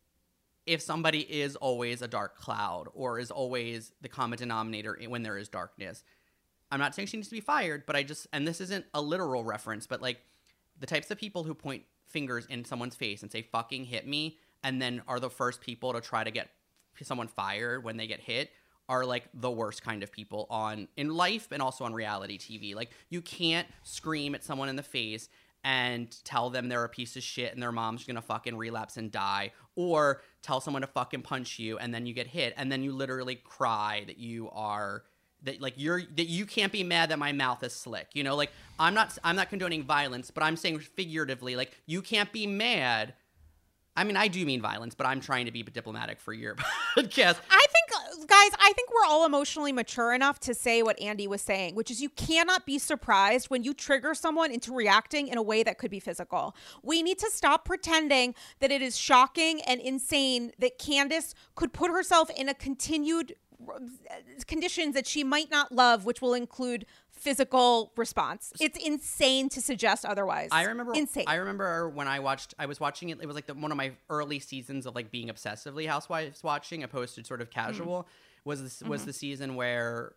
if somebody is always a dark cloud or is always the common denominator when there is darkness, I'm not saying she needs to be fired, but I just, and this isn't a literal reference, but like the types of people who point fingers in someone's face and say, "Fucking hit me," and then are the first people to try to get someone fired when they get hit are like the worst kind of people on in life and also on reality T V. Like you can't scream at someone in the face and tell them they're a piece of shit and their mom's gonna fucking relapse and die, or tell someone to fucking punch you and then you get hit and then you literally cry that you are that like you're that you can't be mad that my mouth is slick, you know? Like I'm not I'm not condoning violence, but I'm saying figuratively, like you can't be mad. I mean, I do mean violence, but I'm trying to be diplomatic for your podcast. I think, guys, I think we're all emotionally mature enough to say what Andy was saying, which is you cannot be surprised when you trigger someone into reacting in a way that could be physical. We need to stop pretending that it is shocking and insane that Candace could put herself in a continued conditions that she might not love, which will include physical response. It's insane to suggest otherwise. I remember insane. I remember when I watched I was watching it it was like the, one of my early seasons of like being obsessively Housewives watching opposed to sort of casual. Mm. Was this was mm-hmm. the season where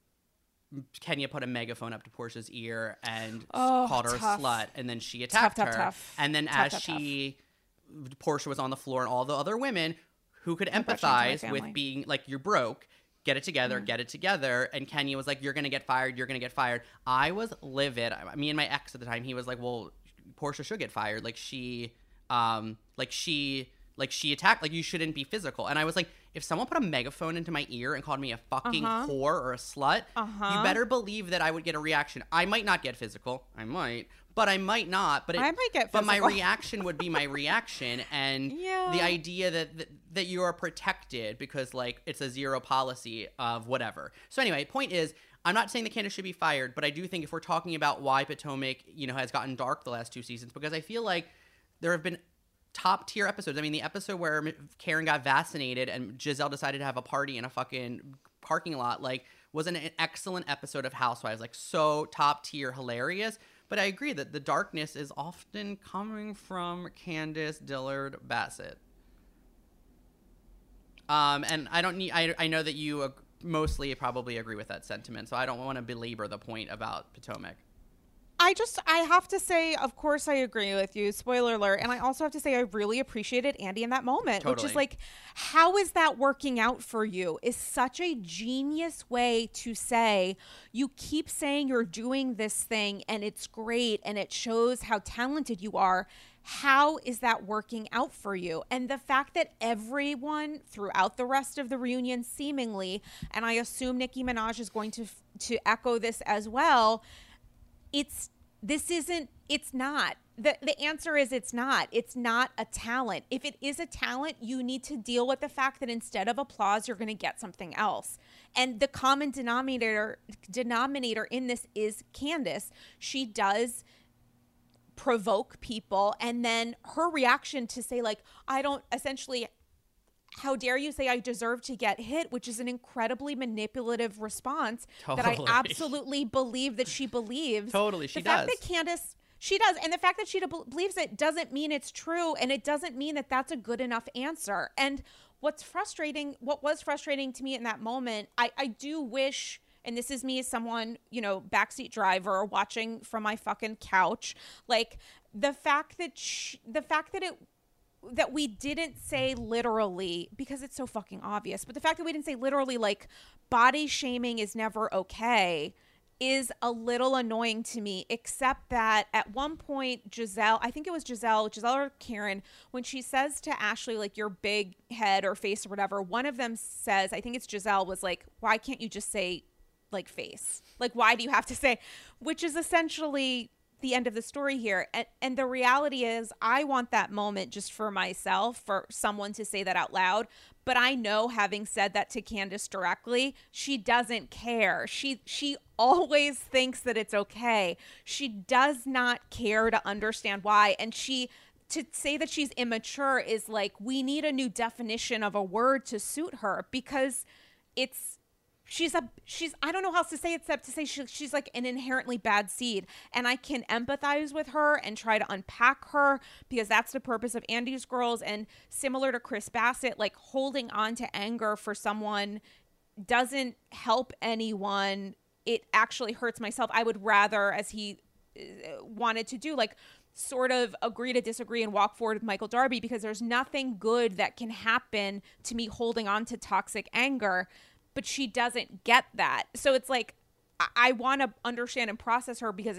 Kenya put a megaphone up to Portia's ear and oh, called her tough. a slut, and then she attacked tough, her. Tough, tough. And then tough, as tough, she tough. Portia was on the floor and all the other women who could I'm empathize with being like, you're broke. Get it together, mm. get it together. And Kenya was like, you're going to get fired. You're going to get fired. I was livid. I, me and my ex at the time, he was like, well, Portia should get fired. Like she, um, like she, like she attacked, like you shouldn't be physical. And I was like, if someone put a megaphone into my ear and called me a fucking uh-huh. whore or a slut, uh-huh. you better believe that I would get a reaction. I might not get physical. I might, but I might not. But it, I might get But physical. my reaction would be my reaction. And yeah. the idea that, that that you are protected because like it's a zero policy of whatever. So anyway, point is, I'm not saying that Candace should be fired, but I do think if we're talking about why Potomac, you know, has gotten dark the last two seasons, because I feel like there have been top tier episodes. I mean, the episode where Karen got vaccinated and Giselle decided to have a party in a fucking parking lot, like, was an, an excellent episode of Housewives, like so top tier, hilarious. But I agree that the darkness is often coming from Candace Dillard Bassett. Um, and I don't need, I, I know that you ag- mostly probably agree with that sentiment, so I don't want to belabor the point about Potomac. I just, I have to say, of course I agree with you, spoiler alert, and I also have to say I really appreciated Andy in that moment, Totally. Which is like, how is that working out for you is such a genius way to say, you keep saying you're doing this thing and it's great and it shows how talented you are. How is that working out for you? And the fact that everyone throughout the rest of the reunion seemingly, and I assume Nicki Minaj is going to to echo this as well, it's this isn't it's not the the answer is it's not it's not a talent. If it is a talent, you need to deal with the fact that instead of applause you're going to get something else. And the common denominator denominator in this is Candace. She does provoke people, and then her reaction to say like, I don't essentially how dare you say I deserve to get hit, which is an incredibly manipulative response Totally. that I absolutely believe that she believes. Totally, she the fact does. that Candace, she does. And the fact that she d- believes it doesn't mean it's true. And it doesn't mean that that's a good enough answer. And what's frustrating, what was frustrating to me in that moment, I, I do wish, and this is me as someone, you know, backseat driver watching from my fucking couch, like the fact that, she, the fact that it, that we didn't say literally, because it's so fucking obvious, but the fact that we didn't say literally like body shaming is never okay is a little annoying to me, except that at one point Giselle, I think it was Giselle, Giselle or Karen, when she says to Ashley, like your big head or face or whatever, one of them says, I think it's Giselle, was like, why can't you just say like face? Like, why do you have to say, which is essentially the end of the story here. And, and the reality is I want that moment just for myself, for someone to say that out loud. But I know, having said that to Candace directly, she doesn't care. She she always thinks that it's okay. She does not care to understand why. And she, to say that she's immature is like, we need a new definition of a word to suit her, because it's, She's a, she's, I don't know how else to say it except to say she, she's like an inherently bad seed. And I can empathize with her and try to unpack her, because that's the purpose of Andy's Girls. And similar to Chris Bassett, like holding on to anger for someone doesn't help anyone. It actually hurts myself. I would rather, as he uh, wanted to do, like sort of agree to disagree and walk forward with Michael Darby, because there's nothing good that can happen to me holding on to toxic anger. But she doesn't get that. So it's like, I, I want to understand and process her, because it's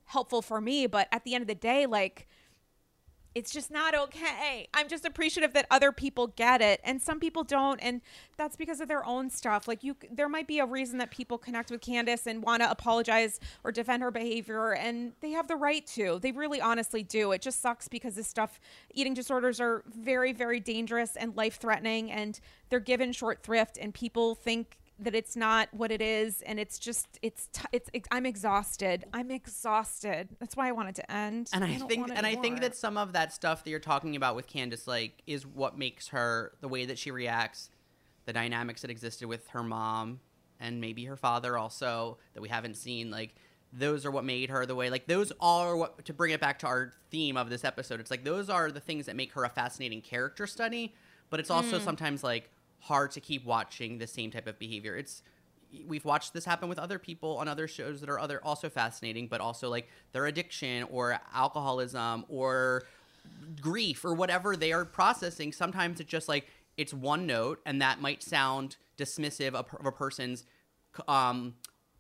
helpful for me. But at the end of the day, like, it's just not okay. I'm just appreciative that other people get it and some people don't. And that's because of their own stuff. Like, you, there might be a reason that people connect with Candace and want to apologize or defend her behavior. And they have the right to. They really honestly do. It just sucks because this stuff, eating disorders are very, very dangerous and life threatening. And they're given short thrift and people think that it's not what it is, and it's just it's t- it's, it's I'm exhausted. I'm exhausted. That's why I want it to end. And I, I don't think want it and I think anymore. that some of that stuff that you're talking about with Candace, like, is what makes her the way that she reacts, the dynamics that existed with her mom and maybe her father also that we haven't seen. Like, those are what made her the way. Like, those are what, to bring it back to our theme of this episode, it's like those are the things that make her a fascinating character study. But it's also Mm. sometimes like hard to keep watching the same type of behavior. It's we've watched this happen with other people on other shows that are other also fascinating, but also like their addiction or alcoholism or grief or whatever they are processing. Sometimes it's just like it's one note, and that might sound dismissive of, of a person's um,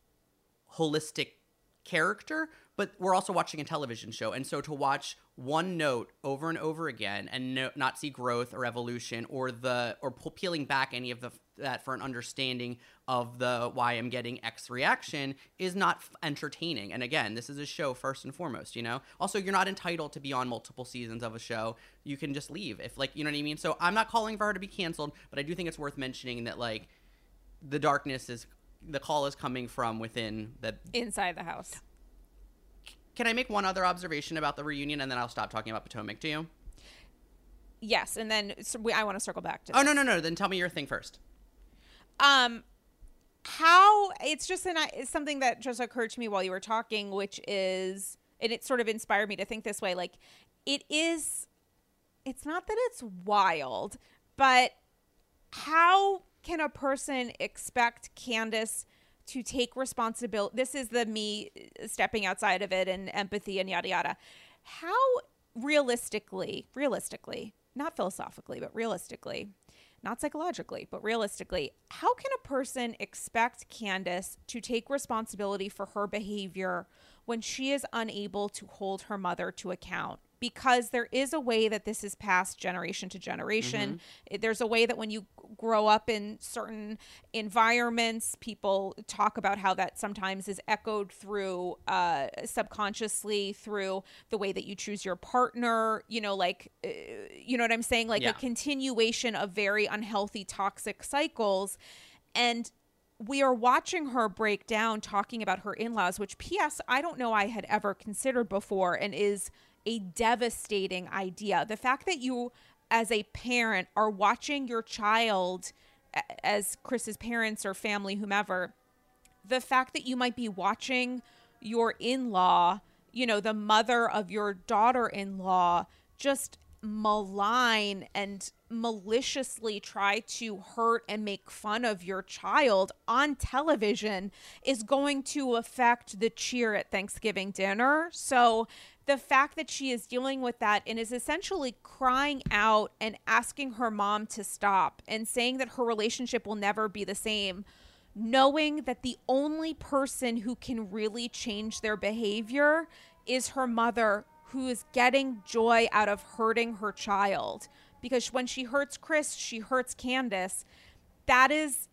holistic character, but we're also watching a television show. And so to watch one note over and over again and no, not see growth or evolution or the or pull, peeling back any of the that for an understanding of the why I'm getting X reaction is not f- entertaining. And again, this is a show first and foremost, you know? Also, you're not entitled to be on multiple seasons of a show. You can just leave if, like, you know what I mean? So I'm not calling for her to be canceled, but I do think it's worth mentioning that, like, the darkness is, the call is coming from within the inside the house. Can I make one other observation about the reunion, and then I'll stop talking about Potomac to you? Yes, and then so we, I want to circle back to Oh, this. no, no, no. Then tell me your thing first. Um, how it's just an it's something that just occurred to me while you were talking, which is, and it sort of inspired me to think this way. Like, it is, it's not that it's wild, but how can a person expect Candace to take responsibility? This is the me stepping outside of it and empathy and yada yada. How realistically, realistically, not philosophically, but realistically, not psychologically, but realistically, how can a person expect Candace to take responsibility for her behavior when she is unable to hold her mother to account? Because there is a way that this is passed generation to generation. Mm-hmm. There's a way that when you grow up in certain environments, people talk about how that sometimes is echoed through uh, subconsciously through the way that you choose your partner, you know, like, uh, you know what I'm saying? Like yeah. a continuation of very unhealthy, toxic cycles. And we are watching her break down talking about her in-laws, which P S I don't know I had ever considered before and is a devastating idea. The fact that you as a parent are watching your child, as Chris's parents or family, whomever, the fact that you might be watching your in-law, you know, the mother of your daughter-in-law, just malign and maliciously try to hurt and make fun of your child on television is going to affect the cheer at Thanksgiving dinner. So the fact that she is dealing with that and is essentially crying out and asking her mom to stop and saying that her relationship will never be the same, knowing that the only person who can really change their behavior is her mother, who is getting joy out of hurting her child. Because when she hurts Chris, she hurts Candace. That is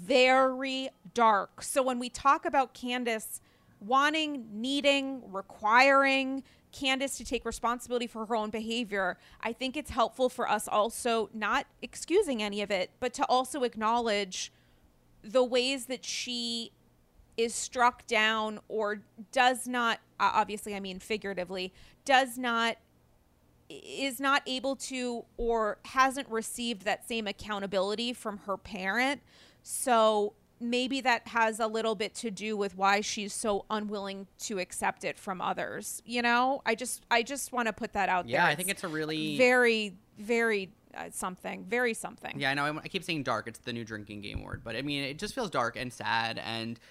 very dark. So when we talk about Candace wanting, needing, requiring Candace to take responsibility for her own behavior, I think it's helpful for us also, not excusing any of it, but to also acknowledge the ways that she is struck down or does not, obviously I mean figuratively, does not, is not able to or hasn't received that same accountability from her parent. So maybe that has a little bit to do with why she's so unwilling to accept it from others. You know, I just, I just want to put that out yeah, there. Yeah, I think it's a really very, very uh, something, very something. Yeah, I know. I, I keep saying dark. It's the new drinking game word, but I mean, it just feels dark and sad and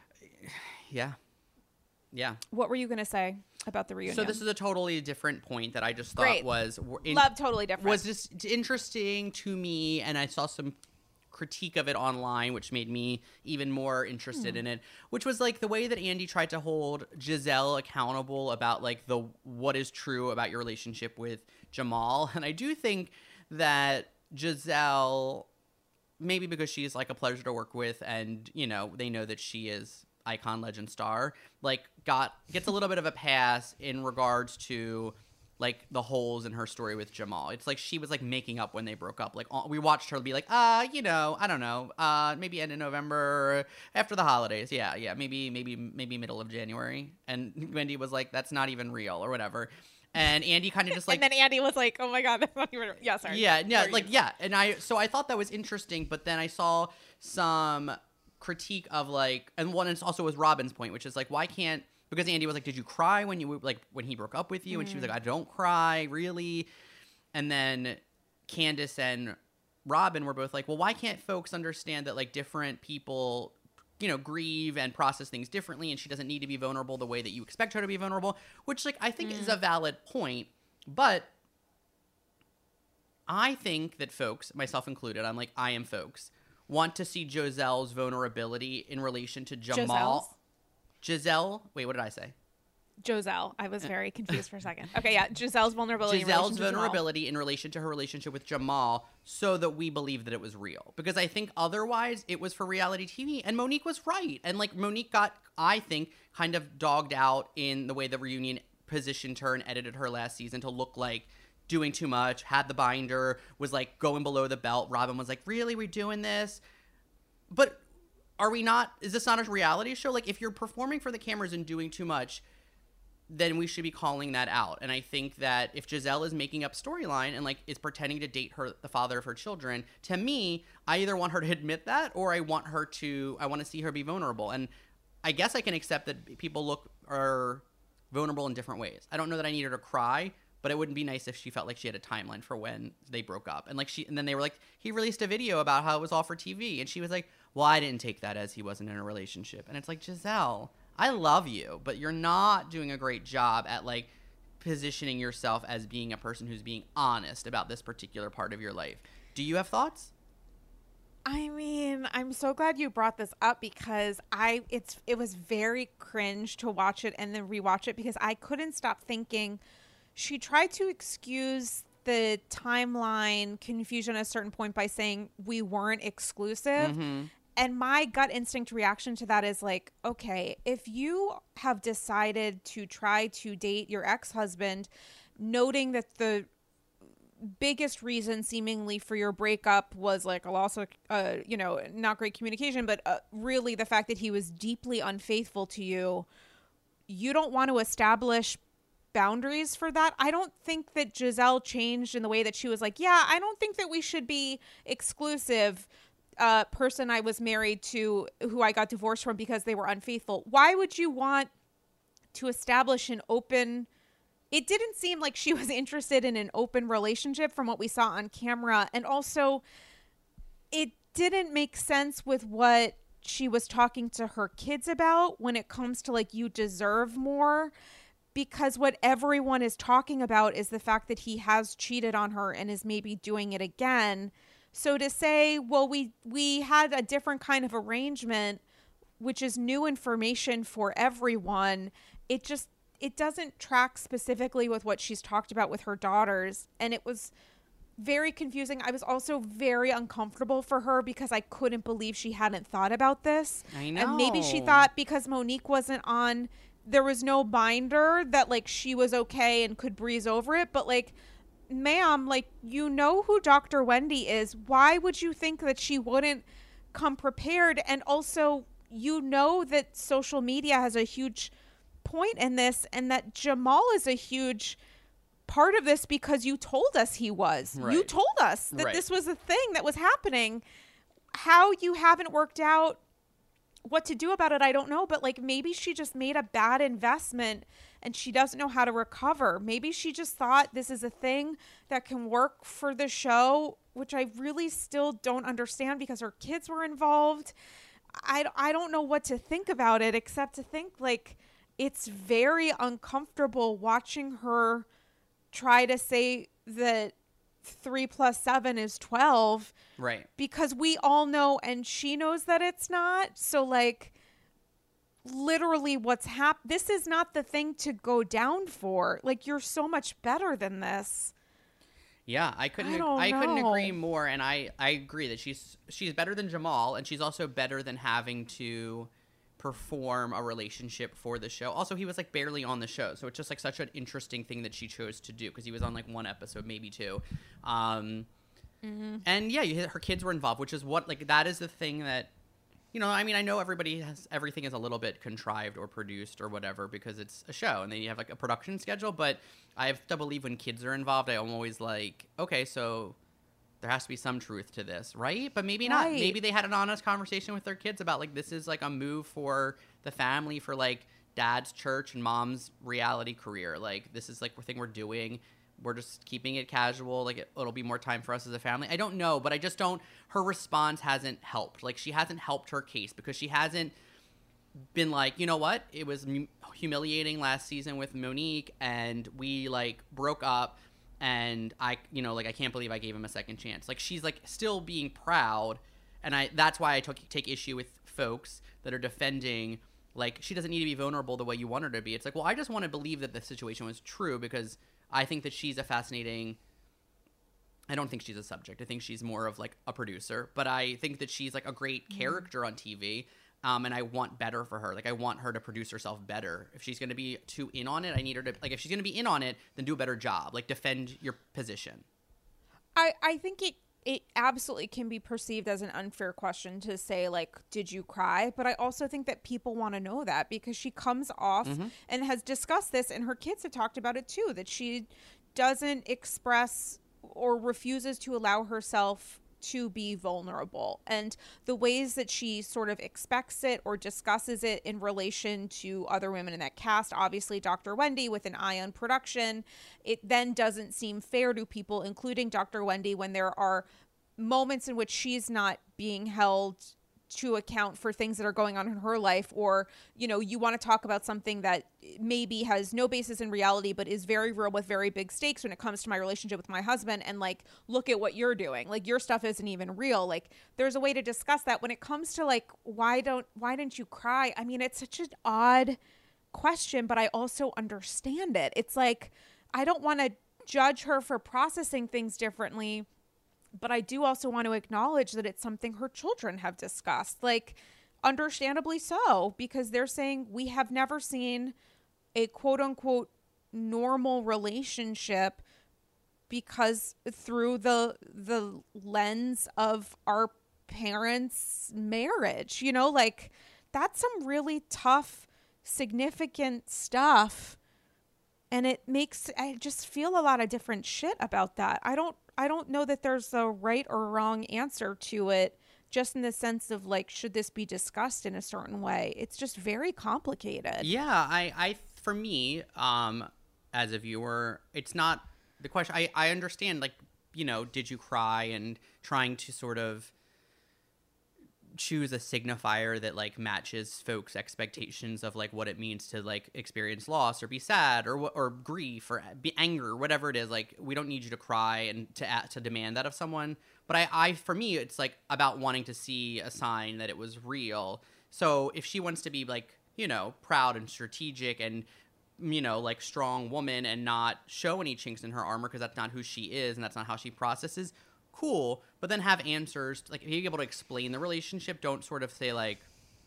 yeah. Yeah. What were you going to say about the reunion? So this is a totally different point that I just thought Great. was in, love totally different. Was just interesting to me, and I saw some critique of it online, which made me even more interested Hmm. in it, which was like the way that Andy tried to hold Giselle accountable about like the what is true about your relationship with Jamal. And I do think that Giselle, maybe because she's like a pleasure to work with and, you know, they know that she is icon, legend, star, like got gets a little bit of a pass in regards to like the holes in her story with Jamal. It's like she was like making up when they broke up. Like we watched her be like, uh, you know, I don't know, uh, maybe end of November after the holidays. Yeah, yeah, maybe, maybe, maybe middle of January. And Wendy was like, that's not even real or whatever. And Andy kind of just like, and then Andy was like, "Oh my god, that's not even." Yeah, sorry. yeah, yeah, Sorry. like yeah. And I, so I thought that was interesting, but then I saw some critique of like, and one is also was Robin's point, which is like, why can't? Because Andy was like, did you cry when you like when he broke up with you? Mm. And she was like, I don't cry, really. And then Candace and Robin were both like, well, why can't folks understand that like different people, you know, grieve and process things differently, and she doesn't need to be vulnerable the way that you expect her to be vulnerable, which like I think mm. is a valid point. But I think that folks, myself included, I'm like, I am folks, want to see Giselle's vulnerability in relation to Jamal. Giselle's? Giselle, wait, what did I say? Giselle. I was very confused for a second. Okay, yeah, Giselle's vulnerability. Giselle's in relation vulnerability to in relation to her relationship with Jamal, so that we believe that it was real. Because I think otherwise it was for reality T V, and Monique was right. And like Monique got, I think, kind of dogged out in the way the reunion positioned her and edited her last season to look like doing too much, had the binder, was like going below the belt. Robin was like, really, we're doing this? But are we not, is this not a reality show? Like, if you're performing for the cameras and doing too much, then we should be calling that out. And I think that if Giselle is making up storyline and like is pretending to date her, the father of her children, to me, I either want her to admit that or I want her to, I want to see her be vulnerable. And I guess I can accept that people look are vulnerable in different ways. I don't know that I need her to cry, but it wouldn't be nice if she felt like she had a timeline for when they broke up. And like she, and then they were like, he released a video about how it was all for T V. And she was like, well, I didn't take that as he wasn't in a relationship. And it's like, Giselle, I love you, but you're not doing a great job at like positioning yourself as being a person who's being honest about this particular part of your life. Do you have thoughts? I mean, I'm so glad you brought this up because I it's it was very cringe to watch it and then rewatch it because I couldn't stop thinking she tried to excuse the timeline confusion at a certain point by saying we weren't exclusive. Mm-hmm. And my gut instinct reaction to that is like, okay, if you have decided to try to date your ex-husband, noting that the biggest reason seemingly for your breakup was like a loss of, uh, you know, not great communication, but uh, really the fact that he was deeply unfaithful to you, you don't want to establish boundaries for that. I don't think that Giselle changed in the way that she was like, yeah, I don't think that we should be exclusive. Uh, person I was married to who I got divorced from because they were unfaithful. Why would you want to establish an open... It didn't seem like she was interested in an open relationship from what we saw on camera. And also, it didn't make sense with what she was talking to her kids about when it comes to like, you deserve more. Because what everyone is talking about is the fact that he has cheated on her and is maybe doing it again. So to say, well, we we had a different kind of arrangement, which is new information for everyone, it just, it doesn't track specifically with what she's talked about with her daughters. And it was very confusing. I was also very uncomfortable for her because I couldn't believe she hadn't thought about this. I know. And maybe she thought because Monique wasn't on, there was no binder that like she was okay and could breeze over it. But like, ma'am, like, you know who Doctor Wendy is. Why would you think that she wouldn't come prepared? And also, you know that social media has a huge point in this and that Jamal is a huge part of this because you told us he was. Right. You told us that right. this was a thing that was happening. How you haven't worked out what to do about it, I don't know. But like, maybe she just made a bad investment and she doesn't know how to recover. Maybe she just thought this is a thing that can work for the show, which I really still don't understand because her kids were involved. I, I don't know what to think about it except to think like it's very uncomfortable watching her try to say that three plus seven is twelve. Right. Because we all know, and she knows that it's not. So, like, literally what's hap- this is not the thing to go down for. Like, you're so much better than this. Yeah, I couldn't I don't I, couldn't know. agree more, and I I agree that she's she's better than Jamal, and she's also better than having to perform a relationship for the show. Also, he was like barely on the show, so it's just like such an interesting thing that she chose to do because he was on like one episode, maybe two. Um Mm-hmm. and yeah, you, her kids were involved, which is what like that is the thing that, you know, I mean, I know everybody has, everything is a little bit contrived or produced or whatever because it's a show and then you have like a production schedule. But I have to believe when kids are involved, I'm always like, okay, so there has to be some truth to this, right? But maybe not. Right. Maybe they had an honest conversation with their kids about like, this is like a move for the family, for like dad's church and mom's reality career. Like, this is like the thing we're doing. We're just keeping it casual. Like, it, it'll be more time for us as a family. I don't know, but I just don't. Her response hasn't helped. Like, she hasn't helped her case because she hasn't been like, you know what? It was m- humiliating last season with Monique, and we like broke up, and I, you know, like I can't believe I gave him a second chance. Like, she's like still being proud, and I. That's why I took take issue with folks that are defending. Like, she doesn't need to be vulnerable the way you want her to be. It's like, well, I just want to believe that the situation was true because I think that she's a fascinating. I don't think she's a subject. I think she's more of like a producer, but I think that she's like a great character on T V. Um, and I want better for her. Like, I want her to produce herself better. If she's going to be too in on it, I need her to, like, if she's going to be in on it, then do a better job. Like, defend your position. I, I think it, it absolutely can be perceived as an unfair question to say, like, did you cry? But I also think that people want to know that because she comes off Mm-hmm. and has discussed this, and her kids have talked about it too, that she doesn't express or refuses to allow herself to be vulnerable, and the ways that she sort of expects it or discusses it in relation to other women in that cast, obviously Doctor Wendy with an eye on production, it then doesn't seem fair to people, including Doctor Wendy, when there are moments in which she's not being held to account for things that are going on in her life, or, you know, you want to talk about something that maybe has no basis in reality but is very real with very big stakes when it comes to my relationship with my husband, and like, look at what you're doing, like your stuff isn't even real. Like, there's a way to discuss that. When it comes to like, why don't why didn't you cry, I mean, it's such an odd question, but I also understand it. It's like, I don't want to judge her for processing things differently, but I do also want to acknowledge that it's something her children have discussed, like, understandably so, because they're saying we have never seen a quote unquote normal relationship because through the the lens of our parents' marriage, you know, like, that's some really tough, significant stuff. And it makes, I just feel a lot of different shit about that. I don't, I don't know that there's a right or wrong answer to it, just in the sense of like, should this be discussed in a certain way? It's just very complicated. Yeah, I, I, for me, um, as a viewer, it's not the question. I, I understand, like, you know, did you cry, and trying to sort of choose a signifier that like matches folks' expectations of like what it means to like experience loss or be sad or or grief or be anger, whatever it is. Like, we don't need you to cry and to to demand that of someone. But I, I for me, it's like about wanting to see a sign that it was real. So if she wants to be like, you know, proud and strategic and, you know, like, strong woman and not show any chinks in her armor because that's not who she is and that's not how she processes, cool. But then have answers, like, be able to explain the relationship. Don't sort of say like,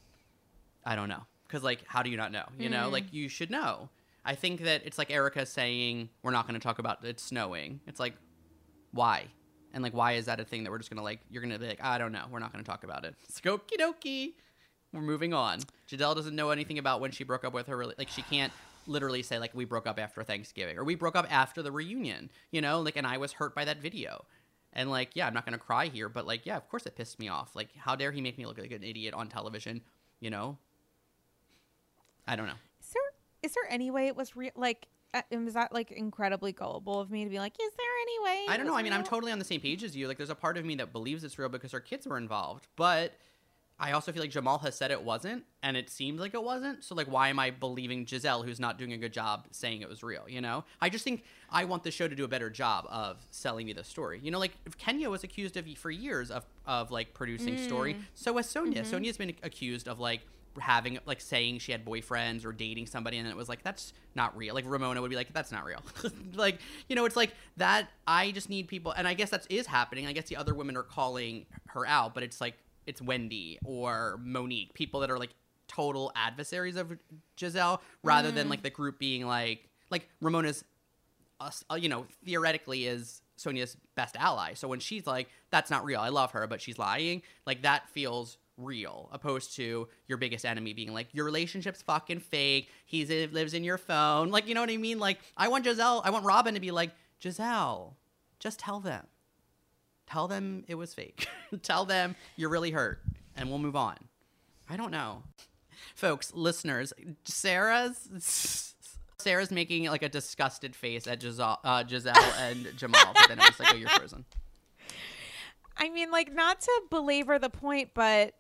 I don't know, because like, how do you not know? You know, Mm. like, you should know. I think that it's like Erica saying we're not going to talk about it snowing. It's like, why? And like, why is that a thing that we're just gonna like? You're gonna be like, I don't know, we're not going to talk about it. It's like, okie dokie. We're moving on. Giselle doesn't know anything about when she broke up with her. Rela- like, she can't literally say like, we broke up after Thanksgiving or we broke up after the reunion. You know, like, and I was hurt by that video. And like, yeah, I'm not going to cry here, but like, yeah, of course it pissed me off. Like, how dare he make me look like an idiot on television? You know? I don't know. Is there, is there any way it was real? Like, uh, was that like incredibly gullible of me to be like, is there any way? I it don't know. was I mean, I'm real? totally on the same page as you. Like, there's a part of me that believes it's real because her kids were involved, but I also feel like Jamal has said it wasn't, and it seemed like it wasn't. So, like, why am I believing Giselle, who's not doing a good job, saying it was real, you know? I just think I want the show to do a better job of selling me the story. You know, like, if Kenya was accused of, for years, of, of like, producing Mm. story. So was Sonia. Mm-hmm. Sonia's been accused of, like, having, like, saying she had boyfriends or dating somebody, and it was like, that's not real. Like, Ramona would be like, that's not real. Like, you know, it's like that. I just need people, and I guess that is happening. I guess the other women are calling her out, but it's like, it's Wendy or Monique, people that are like total adversaries of Giselle, rather mm. than like the group being like, like Ramona's, uh, you know, theoretically is Sonia's best ally. So when she's like, that's not real, I love her, but she's lying, like that feels real, opposed to your biggest enemy being like, your relationship's fucking fake, he lives in your phone. Like, you know what I mean? Like, I want Giselle, I want Robin to be like, Giselle, just tell them. Tell them it was fake. Tell them you're really hurt, and we'll move on. I don't know. Folks, listeners, Sarah's Sarah's making like a disgusted face at Giselle, uh, Giselle and Jamal, but then it was like, oh, you're frozen. I mean, like, not to belabor the point, but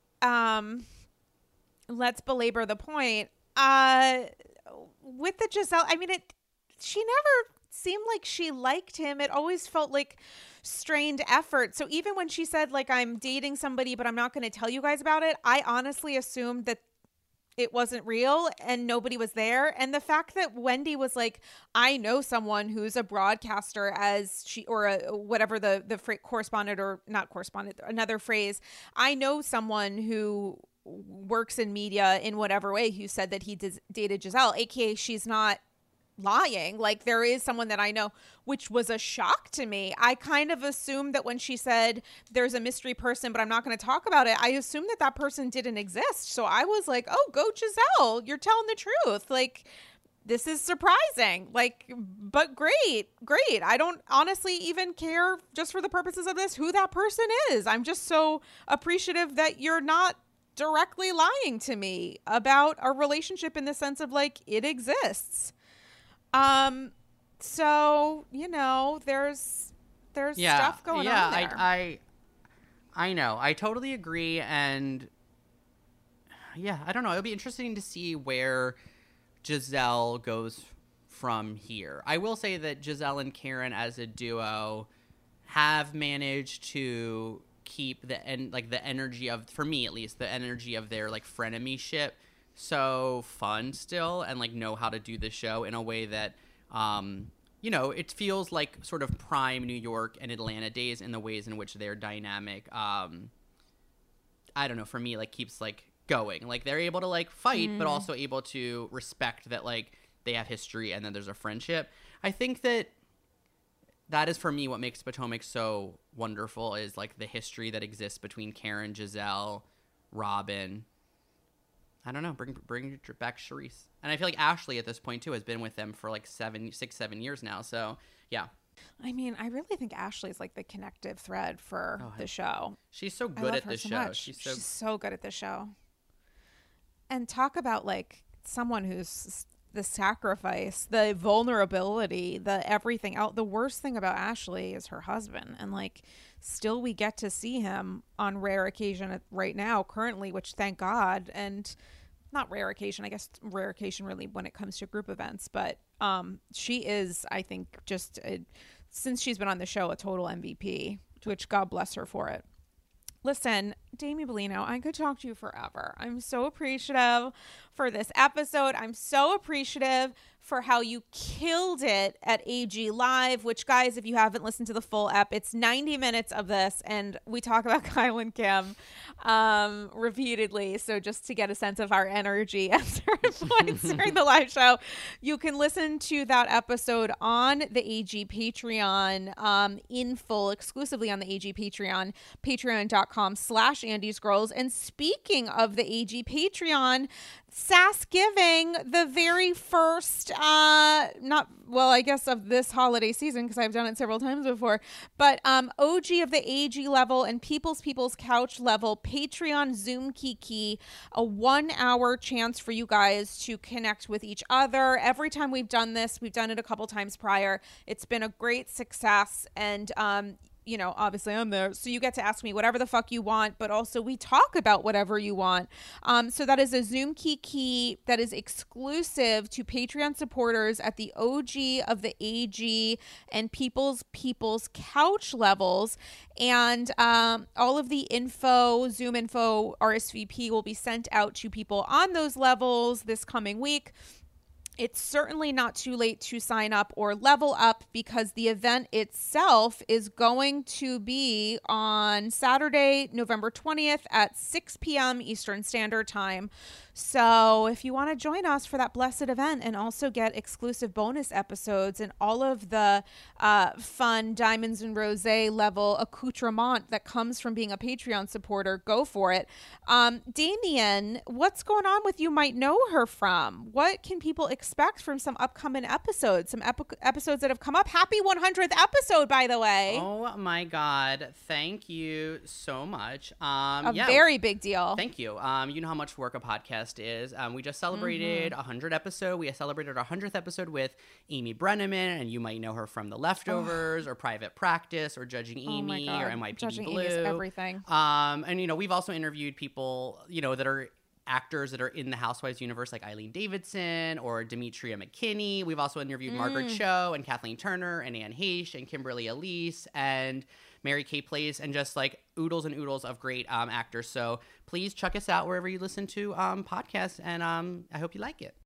um, let's belabor the point. Uh, with the Giselle, I mean, it. She never seemed like she liked him. It always felt like strained effort. So even when she said, like, I'm dating somebody, but I'm not going to tell you guys about it, I honestly assumed that it wasn't real and nobody was there. And the fact that Wendy was like, I know someone who's a broadcaster, as she, or a, whatever the, the fr- correspondent or not correspondent, another phrase. I know someone who works in media in whatever way who said that he did, dated Giselle, A K A she's not lying. Like, there is someone that I know, which was a shock to me. I kind of assumed that when she said there's a mystery person, but I'm not going to talk about it, I assumed that that person didn't exist. So I was like, oh, go Giselle, you're telling the truth. Like, this is surprising. Like, but great, great. I don't honestly even care, just for the purposes of this, who that person is. I'm just so appreciative that you're not directly lying to me about a relationship in the sense of, like, it exists. Um, so, you know, there's, there's yeah, stuff going yeah, on there. I, I, I know. I totally agree. And yeah, I don't know. It'll be interesting to see where Giselle goes from here. I will say that Giselle and Karen as a duo have managed to keep the, en- like the energy of, for me at least, the energy of their like frenemy-ship so fun still, and like know how to do the show in a way that um you know, it feels like sort of prime New York and Atlanta days in the ways in which they're dynamic. um I don't know, for me, like keeps like going, like they're able to like fight mm. but also able to respect that like they have history and then there's a friendship. I think that that is for me what makes Potomac so wonderful, is like the history that exists between Karen, Giselle, Robin. I don't know, bring bring back Charisse. And I feel like Ashley at this point too has been with them for like seven, six, seven years now. So yeah. I mean, I really think Ashley's like the connective thread for oh, the show. She's so good at this so show. Much. She's so... She's so good at this show. And talk about like someone who's the sacrifice, the vulnerability, the everything out. The worst thing about Ashley is her husband. And like, still we get to see him on rare occasion right now currently, which thank God. And not rare occasion, I guess rare occasion really when it comes to group events, but um, she is, I think, just a, since she's been on the show, a total M V P, which God bless her for it. Listen, Damie Bellino, I could talk to you forever. I'm so appreciative for this episode. I'm so appreciative for how you killed it at A G Live, which, guys, if you haven't listened to the full ep, it's ninety minutes of this, and we talk about Kyle and Kim um, repeatedly. So just to get a sense of our energy at certain points during the live show, you can listen to that episode on the A G Patreon um, in full, exclusively on the A G Patreon, patreon.com slash Andy's Girls. And speaking of the A G Patreon, Sass Giving, the very first, uh, not, well, I guess of this holiday season, because I've done it several times before, but um, O G of the A G level and People's People's Couch level, Patreon Zoom Kiki, a one hour chance for you guys to connect with each other. Every time we've done this, we've done it a couple times prior. It's been a great success, and um, you know, obviously I'm there. So you get to ask me whatever the fuck you want, but also we talk about whatever you want. Um, so that is a Zoom key key that is exclusive to Patreon supporters at the O G of the A G and People's People's Couch levels. And um, all of the info, Zoom info, R S V P will be sent out to people on those levels this coming week. It's certainly not too late to sign up or level up because the event itself is going to be on Saturday, November twentieth at six p.m. Eastern Standard Time. So if you want to join us for that blessed event and also get exclusive bonus episodes and all of the uh, fun Diamonds and Rosé level accoutrement that comes from being a Patreon supporter, go for it. Um, Damien, what's going on with You Might Know Her From? What can people expect from some upcoming episodes, some epi- episodes that have come up? Happy one hundredth episode, by the way. Oh my God. Thank you so much. Um, a yeah. very big deal. Thank you. Um, you know how much work a podcast is. Um, we just celebrated a mm-hmm. hundred episode. We celebrated our hundredth episode with Amy Brenneman, and you might know her from The Leftovers oh. or Private Practice or Judging Amy oh or N Y P D Judging Blue. Amy is everything. Um, and you know, we've also interviewed people, you know, that are actors that are in the Housewives universe, like Eileen Davidson or Demetria McKinney. We've also interviewed mm. Margaret Cho and Kathleen Turner and Anne Heche and Kimberly Elise and Mary Kay Place, and just like oodles and oodles of great um, actors. So please check us out wherever you listen to um, podcasts, and um, I hope you like it.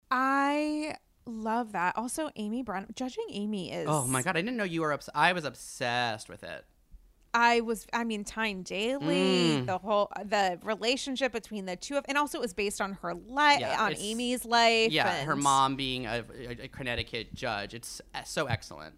I love that. Also, Amy Brown, Judging Amy is... Oh my God, I didn't know you were... Obs- I was obsessed with it. I was, I mean, Tyne Daly, mm. the whole, the relationship between the two of, and also it was based on her life, yeah, on Amy's life. Yeah, and her mom being a, a, a Connecticut judge. It's so excellent.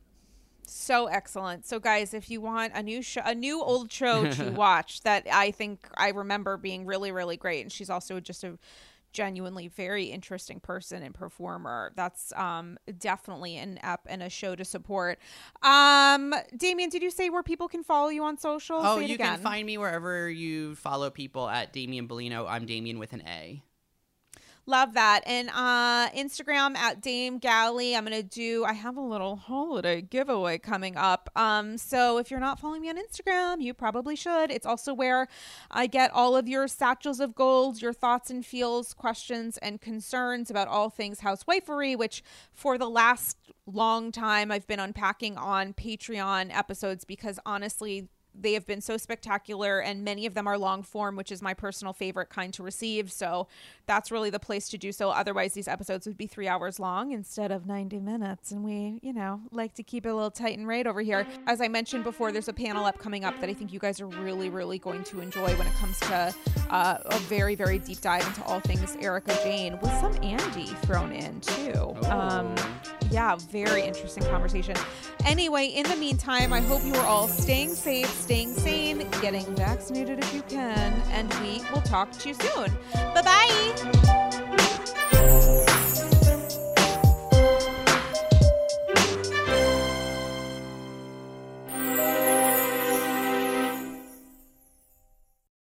So excellent. So guys, if you want a new show, a new old show to watch that I think I remember being really, really great. And she's also just a genuinely very interesting person and performer. That's um, definitely an app and a show to support. Um, Damien, did you say where people can follow you on social? Oh, say it you again. can find me wherever you follow people at Damien Bellino. I'm Damien with an A. Love that. And uh, Instagram at Dame Galley. I'm going to do, I have a little holiday giveaway coming up. Um, so if you're not following me on Instagram, you probably should. It's also where I get all of your satchels of gold, your thoughts and feels, questions and concerns about all things housewifery, which for the last long time I've been unpacking on Patreon episodes because honestly, they have been so spectacular, and many of them are long form, which is my personal favorite kind to receive. So that's really the place to do so. Otherwise, these episodes would be three hours long instead of ninety minutes. And we, you know, like to keep it a little tight and right over here. As I mentioned before, there's a panel up coming up that I think you guys are really, really going to enjoy when it comes to uh, a very, very deep dive into all things Erika Jayne with some Andy thrown in too. Oh. Um, yeah, very interesting conversation. Anyway, in the meantime, I hope you are all staying safe, staying sane, getting vaccinated if you can, and we will talk to you soon. Bye-bye.